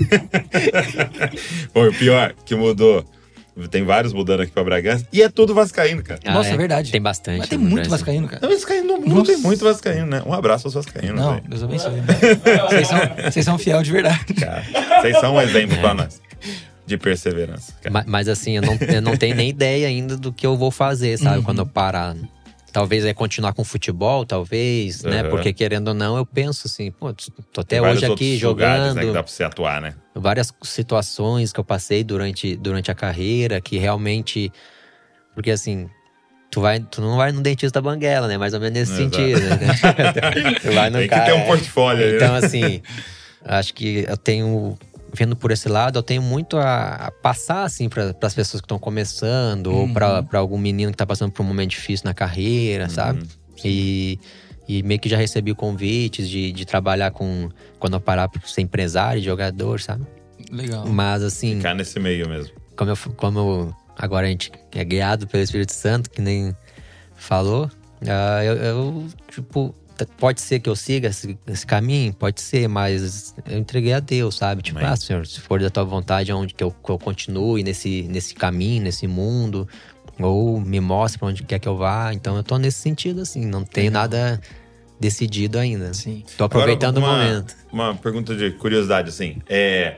Speaker 1: Bom, o pior, que mudou. Tem vários mudando aqui pra Bragança. E é tudo vascaíno, cara.
Speaker 2: Nossa, é verdade.
Speaker 3: Tem bastante.
Speaker 2: Mas tem
Speaker 3: no
Speaker 2: muito
Speaker 3: Brasil.
Speaker 2: vascaíno, cara.
Speaker 1: Não, vascaíno no mundo
Speaker 2: Nossa.
Speaker 1: tem muito vascaíno, né? Um abraço aos vascaínos.
Speaker 2: Não,
Speaker 1: velho.
Speaker 2: Deus abençoe. Vocês são, vocês são fiel de verdade.
Speaker 1: Cara, vocês são um exemplo pra nós. De perseverança. cara.
Speaker 3: Mas, mas assim, eu não, eu não tenho nem ideia ainda do que eu vou fazer, sabe?
Speaker 2: Uhum.
Speaker 3: Quando eu parar. Talvez é continuar com futebol, talvez, né?
Speaker 1: Uhum.
Speaker 3: Porque querendo ou não, eu penso assim, pô, tô até
Speaker 1: Tem vários
Speaker 3: hoje aqui
Speaker 1: outros lugares,
Speaker 3: jogando.
Speaker 1: né, que dá pra você atuar, né?
Speaker 3: Várias situações que eu passei durante, durante a carreira, que realmente. Porque assim, tu, vai, tu não vai no dentista banguela, né? Mais ou menos nesse
Speaker 1: Exato.
Speaker 3: sentido. Né? Tu vai no
Speaker 1: Tem que
Speaker 3: cara-
Speaker 1: ter um portfólio aí,
Speaker 3: Então,
Speaker 1: né?
Speaker 3: assim, acho que eu tenho. Vendo por esse lado, eu tenho muito a, a passar, assim, para as pessoas que estão começando,
Speaker 2: Uhum.
Speaker 3: ou para algum menino que tá passando por um momento difícil na carreira, sabe?
Speaker 1: Uhum.
Speaker 3: E, e meio que já recebi convites de, de trabalhar com. Quando eu parar para ser empresário, jogador, sabe?
Speaker 2: Legal.
Speaker 3: Mas, assim,
Speaker 1: Ficar nesse meio mesmo.
Speaker 3: como, eu, como eu, agora a gente é guiado pelo Espírito Santo, que nem falou, ah, eu, eu, tipo. Pode ser que eu siga esse, esse caminho, pode ser, mas eu entreguei a Deus, sabe? Tipo,
Speaker 1: Amém.
Speaker 3: ah, Senhor, se for da tua vontade, onde que eu, que eu continue nesse, nesse caminho, nesse mundo, ou me mostre pra onde quer que eu vá. Então eu tô nesse sentido, assim, não tenho
Speaker 2: Legal.
Speaker 3: nada decidido ainda.
Speaker 2: Sim.
Speaker 3: Tô aproveitando
Speaker 1: Agora,
Speaker 3: o
Speaker 1: uma-
Speaker 3: momento.
Speaker 1: Uma pergunta de curiosidade, assim. É,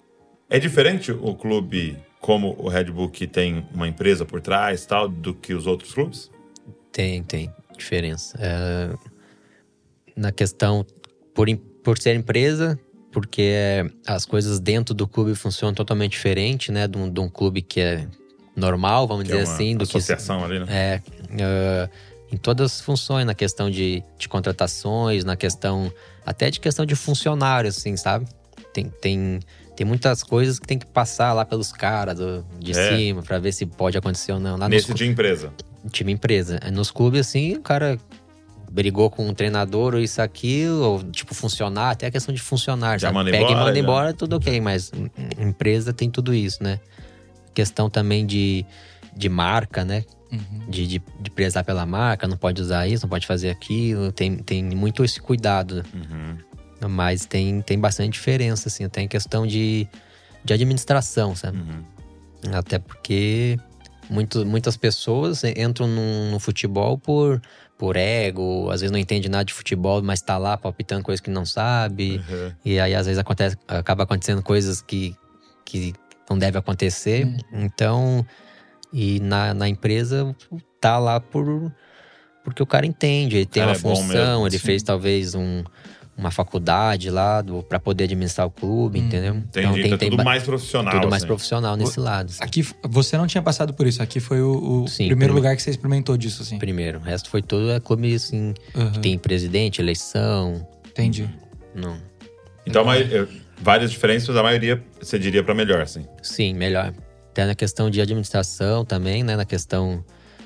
Speaker 1: é diferente o clube como o Red Bull, que tem uma empresa por trás tal, do que os outros clubes?
Speaker 3: Tem, tem diferença. É, na questão, por, em- por ser empresa, porque as coisas dentro do clube funcionam totalmente diferente, né? De um, de um clube que é normal, vamos
Speaker 1: Que é
Speaker 3: dizer
Speaker 1: uma
Speaker 3: assim. Do que,
Speaker 1: associação ali, né?
Speaker 3: é, é, em todas as funções, na questão de, de contratações, na questão até de questão de funcionário, assim, sabe? Tem, tem, tem muitas coisas que tem que passar lá pelos caras do- de
Speaker 1: É.
Speaker 3: cima pra ver se pode acontecer ou não. Lá nos
Speaker 1: Nesse
Speaker 3: clu-
Speaker 1: de empresa.
Speaker 3: time empresa. Nos clubes, assim, o cara brigou com um treinador ou isso, aquilo, ou tipo, funcionar, até a questão de funcionar,
Speaker 1: Já
Speaker 3: sabe?
Speaker 1: manda
Speaker 3: Pega
Speaker 1: embora,
Speaker 3: e manda
Speaker 1: já.
Speaker 3: embora, tudo ok, mas em- em empresa tem tudo isso, né? Questão também de, de marca, né?
Speaker 2: Uhum.
Speaker 3: De, de, de prezar pela marca, não pode usar isso, não pode fazer aquilo, tem, tem muito esse cuidado.
Speaker 1: Uhum.
Speaker 3: Mas tem, tem bastante diferença, assim, até em questão de, de administração, sabe?
Speaker 1: Uhum.
Speaker 3: Até porque muito, muitas pessoas entram no, no futebol por, por ego, às vezes não entende nada de futebol, mas tá lá palpitando coisas que não sabe.
Speaker 1: Uhum.
Speaker 3: E aí, às vezes, acontece, acaba acontecendo coisas que, que não deve acontecer.
Speaker 2: Hum.
Speaker 3: Então, e na, na empresa, tá lá por, porque o cara entende, ele tem
Speaker 1: Cara,
Speaker 3: uma
Speaker 1: é bom
Speaker 3: função,
Speaker 1: mesmo,
Speaker 3: ele
Speaker 2: sim.
Speaker 3: fez talvez um, uma faculdade lá do, pra poder administrar o clube,
Speaker 2: Hum.
Speaker 3: entendeu?
Speaker 1: Entendi. Então, tudo
Speaker 3: ba-
Speaker 1: mais profissional.
Speaker 3: tudo mais
Speaker 1: assim.
Speaker 3: profissional nesse lado. assim.
Speaker 2: Aqui, você não tinha passado por isso. Aqui foi o, o
Speaker 3: Sim,
Speaker 2: primeiro
Speaker 3: primeiro.
Speaker 2: lugar que você experimentou disso, assim.
Speaker 3: Primeiro, o resto foi tudo é clube assim,
Speaker 2: Uhum.
Speaker 3: que tem presidente, eleição,
Speaker 2: Entendi.
Speaker 3: não.
Speaker 1: Então, a mai- eh, várias diferenças, a maioria você diria pra melhor, assim.
Speaker 3: Sim, melhor. Até na questão de administração também, né? Na questão.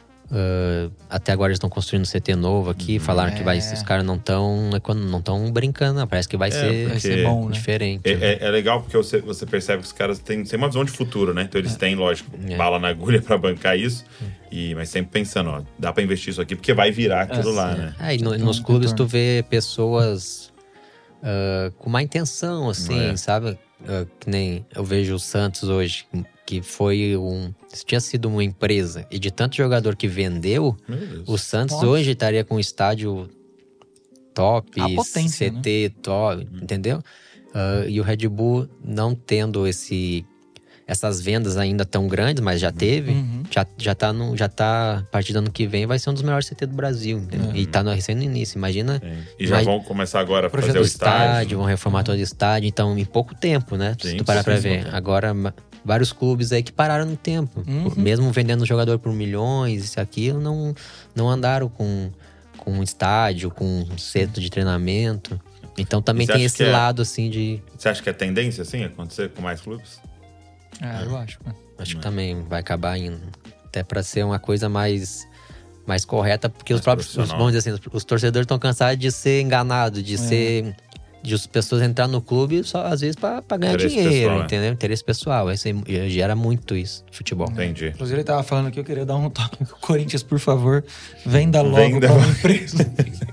Speaker 3: ah, até agora eles estão construindo um C T novo aqui. Falaram que vai,
Speaker 2: É.
Speaker 3: os caras não estão não estão brincando, não. Parece que vai
Speaker 1: É,
Speaker 3: ser
Speaker 2: Vai ser
Speaker 1: Porque
Speaker 2: bom, né?
Speaker 3: diferente.
Speaker 1: É, é- é legal porque você, você percebe que os caras têm, têm uma visão de futuro, né? Então eles têm, lógico,
Speaker 3: É.
Speaker 1: bala na agulha pra bancar isso. E, mas sempre pensando, ó, dá pra investir isso aqui porque vai virar aquilo
Speaker 2: É,
Speaker 1: lá,
Speaker 2: sim.
Speaker 1: né?
Speaker 3: É, e no-
Speaker 2: Tem
Speaker 3: nos
Speaker 2: um
Speaker 3: clubes
Speaker 2: retorno.
Speaker 3: tu vê pessoas ah, com má intenção, assim,
Speaker 1: É.
Speaker 3: sabe? Ah, que nem eu vejo o Santos hoje, que foi um. Tinha sido uma empresa, e de tanto jogador que vendeu,
Speaker 1: Meu Deus.
Speaker 3: o Santos
Speaker 2: Nossa.
Speaker 3: hoje estaria com um estádio top,
Speaker 2: A potência,
Speaker 3: C T top, entendeu? Ah, e o Red Bull não tendo esse, essas vendas ainda tão grandes, mas já teve.
Speaker 2: Uhum.
Speaker 3: Já, já, tá no, já tá, a partir do ano que vem, vai ser um dos melhores C T do Brasil, entendeu?
Speaker 2: É.
Speaker 3: E tá no, recém no início, imagina
Speaker 1: Sim. E já
Speaker 3: Mas-
Speaker 1: vão começar agora a
Speaker 2: Projeto
Speaker 1: fazer
Speaker 3: o
Speaker 1: o
Speaker 3: estádio,
Speaker 1: estádio.
Speaker 3: vão reformar todo o estádio, então em pouco tempo, né?
Speaker 1: Sim,
Speaker 3: Se tu parar
Speaker 1: sim,
Speaker 3: pra
Speaker 1: sim,
Speaker 3: ver.
Speaker 1: sim.
Speaker 3: Agora, ma- vários clubes aí que pararam no tempo.
Speaker 2: Uhum.
Speaker 3: Mesmo vendendo jogador por milhões, isso e aquilo, não, não andaram com, com um estádio, com um centro de treinamento. Então também
Speaker 1: E você
Speaker 3: tem
Speaker 1: acha
Speaker 3: esse
Speaker 1: que é-
Speaker 3: lado, assim, de.
Speaker 1: Você acha que é tendência, assim, acontecer com mais clubes?
Speaker 2: É, eu acho. né?
Speaker 3: Acho
Speaker 1: Não.
Speaker 3: que também vai acabar indo. Até pra ser uma coisa mais, mais correta, porque
Speaker 1: Mais
Speaker 3: os próprios, os,
Speaker 1: profissional.
Speaker 3: vamos dizer assim, os, os torcedores estão cansados de ser enganados, de
Speaker 2: É.
Speaker 3: ser de as pessoas entrar no clube só às vezes pra, pra ganhar
Speaker 1: Interesse
Speaker 3: dinheiro,
Speaker 1: pessoal, né?
Speaker 3: entendeu? Interesse pessoal. Isso aí gera muito isso, futebol.
Speaker 1: Entendi.
Speaker 2: Inclusive, ele tava falando aqui, eu queria dar um toque. Corinthians, por favor, venda logo
Speaker 1: Venda.
Speaker 2: para uma empresa.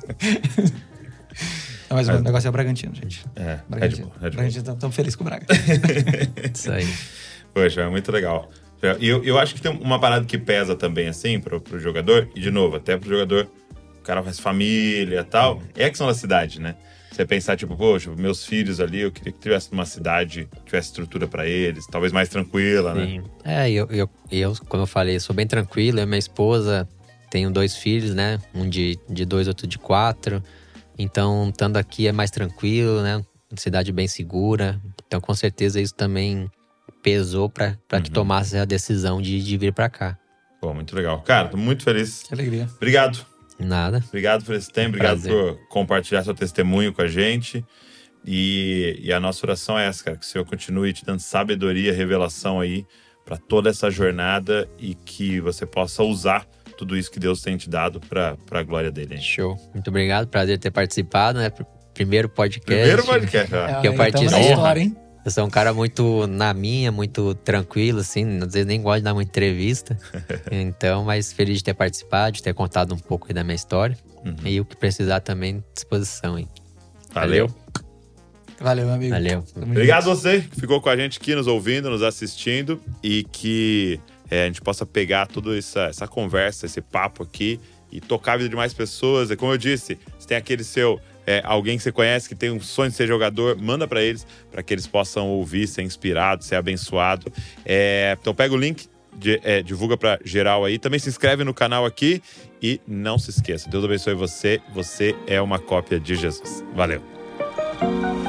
Speaker 2: Não, mas o negócio é o Bragantino, gente.
Speaker 1: É, Red
Speaker 2: Bragantino.
Speaker 1: Bull. Red Bull.
Speaker 2: Bragantino, estamos felizes com o Braga.
Speaker 3: Isso aí.
Speaker 1: Poxa, é muito legal. E eu, eu acho que tem uma parada que pesa também, assim, pro, pro jogador. E, de novo, até pro jogador, o cara faz família e tal. É a questão da cidade, né? Você pensar, tipo, poxa, meus filhos ali, eu queria que tivesse uma cidade, tivesse estrutura pra eles, talvez mais tranquila, né?
Speaker 3: Sim. É, eu, eu, eu, como eu falei, sou bem tranquilo. Eu e minha esposa, tenho dois filhos, né? Um de, de dois, outro de quatro. Então, estando aqui é mais tranquilo, né? Cidade bem segura. Então, com certeza, isso também pesou pra, pra
Speaker 1: Uhum.
Speaker 3: que tomasse a decisão de, de vir pra cá.
Speaker 1: Pô, muito legal. Cara, tô muito feliz.
Speaker 2: Que alegria.
Speaker 1: Obrigado.
Speaker 3: Nada.
Speaker 1: Obrigado por esse tempo. Obrigado
Speaker 3: Prazer.
Speaker 1: por compartilhar seu testemunho com a gente. E, e a nossa oração é essa, cara. Que o Senhor continue te dando sabedoria, revelação aí pra toda essa jornada e que você possa usar tudo isso que Deus tem te dado pra, pra glória dele. Hein?
Speaker 3: Show. Muito obrigado. Prazer ter participado, né? Pr- Primeiro podcast.
Speaker 1: Primeiro podcast, ó.
Speaker 3: Que eu
Speaker 2: Aí,
Speaker 3: participo.
Speaker 2: tamo na história, hein?
Speaker 3: Eu sou um cara muito na minha, muito tranquilo, assim. Às vezes nem gosto de dar uma entrevista. Então, mas feliz de ter participado, de ter contado um pouco aí da minha história.
Speaker 1: Uhum.
Speaker 3: E o que precisar também, disposição, hein?
Speaker 1: Valeu.
Speaker 2: Valeu, meu amigo.
Speaker 3: Valeu.
Speaker 2: Tamo
Speaker 1: Obrigado
Speaker 2: junto.
Speaker 1: você que ficou com a gente aqui, nos ouvindo, nos assistindo. E que é, a gente possa pegar toda essa, essa conversa, esse papo aqui e tocar a vida de mais pessoas. E como eu disse, se tem aquele seu... É, alguém que você conhece que tem um sonho de ser jogador, manda pra eles, para que eles possam ouvir, ser inspirado, ser abençoado. É, então pega o link, de, é, divulga pra geral aí. Também se inscreve no canal aqui e não se esqueça. Deus abençoe você. Você é uma cópia de Jesus. Valeu.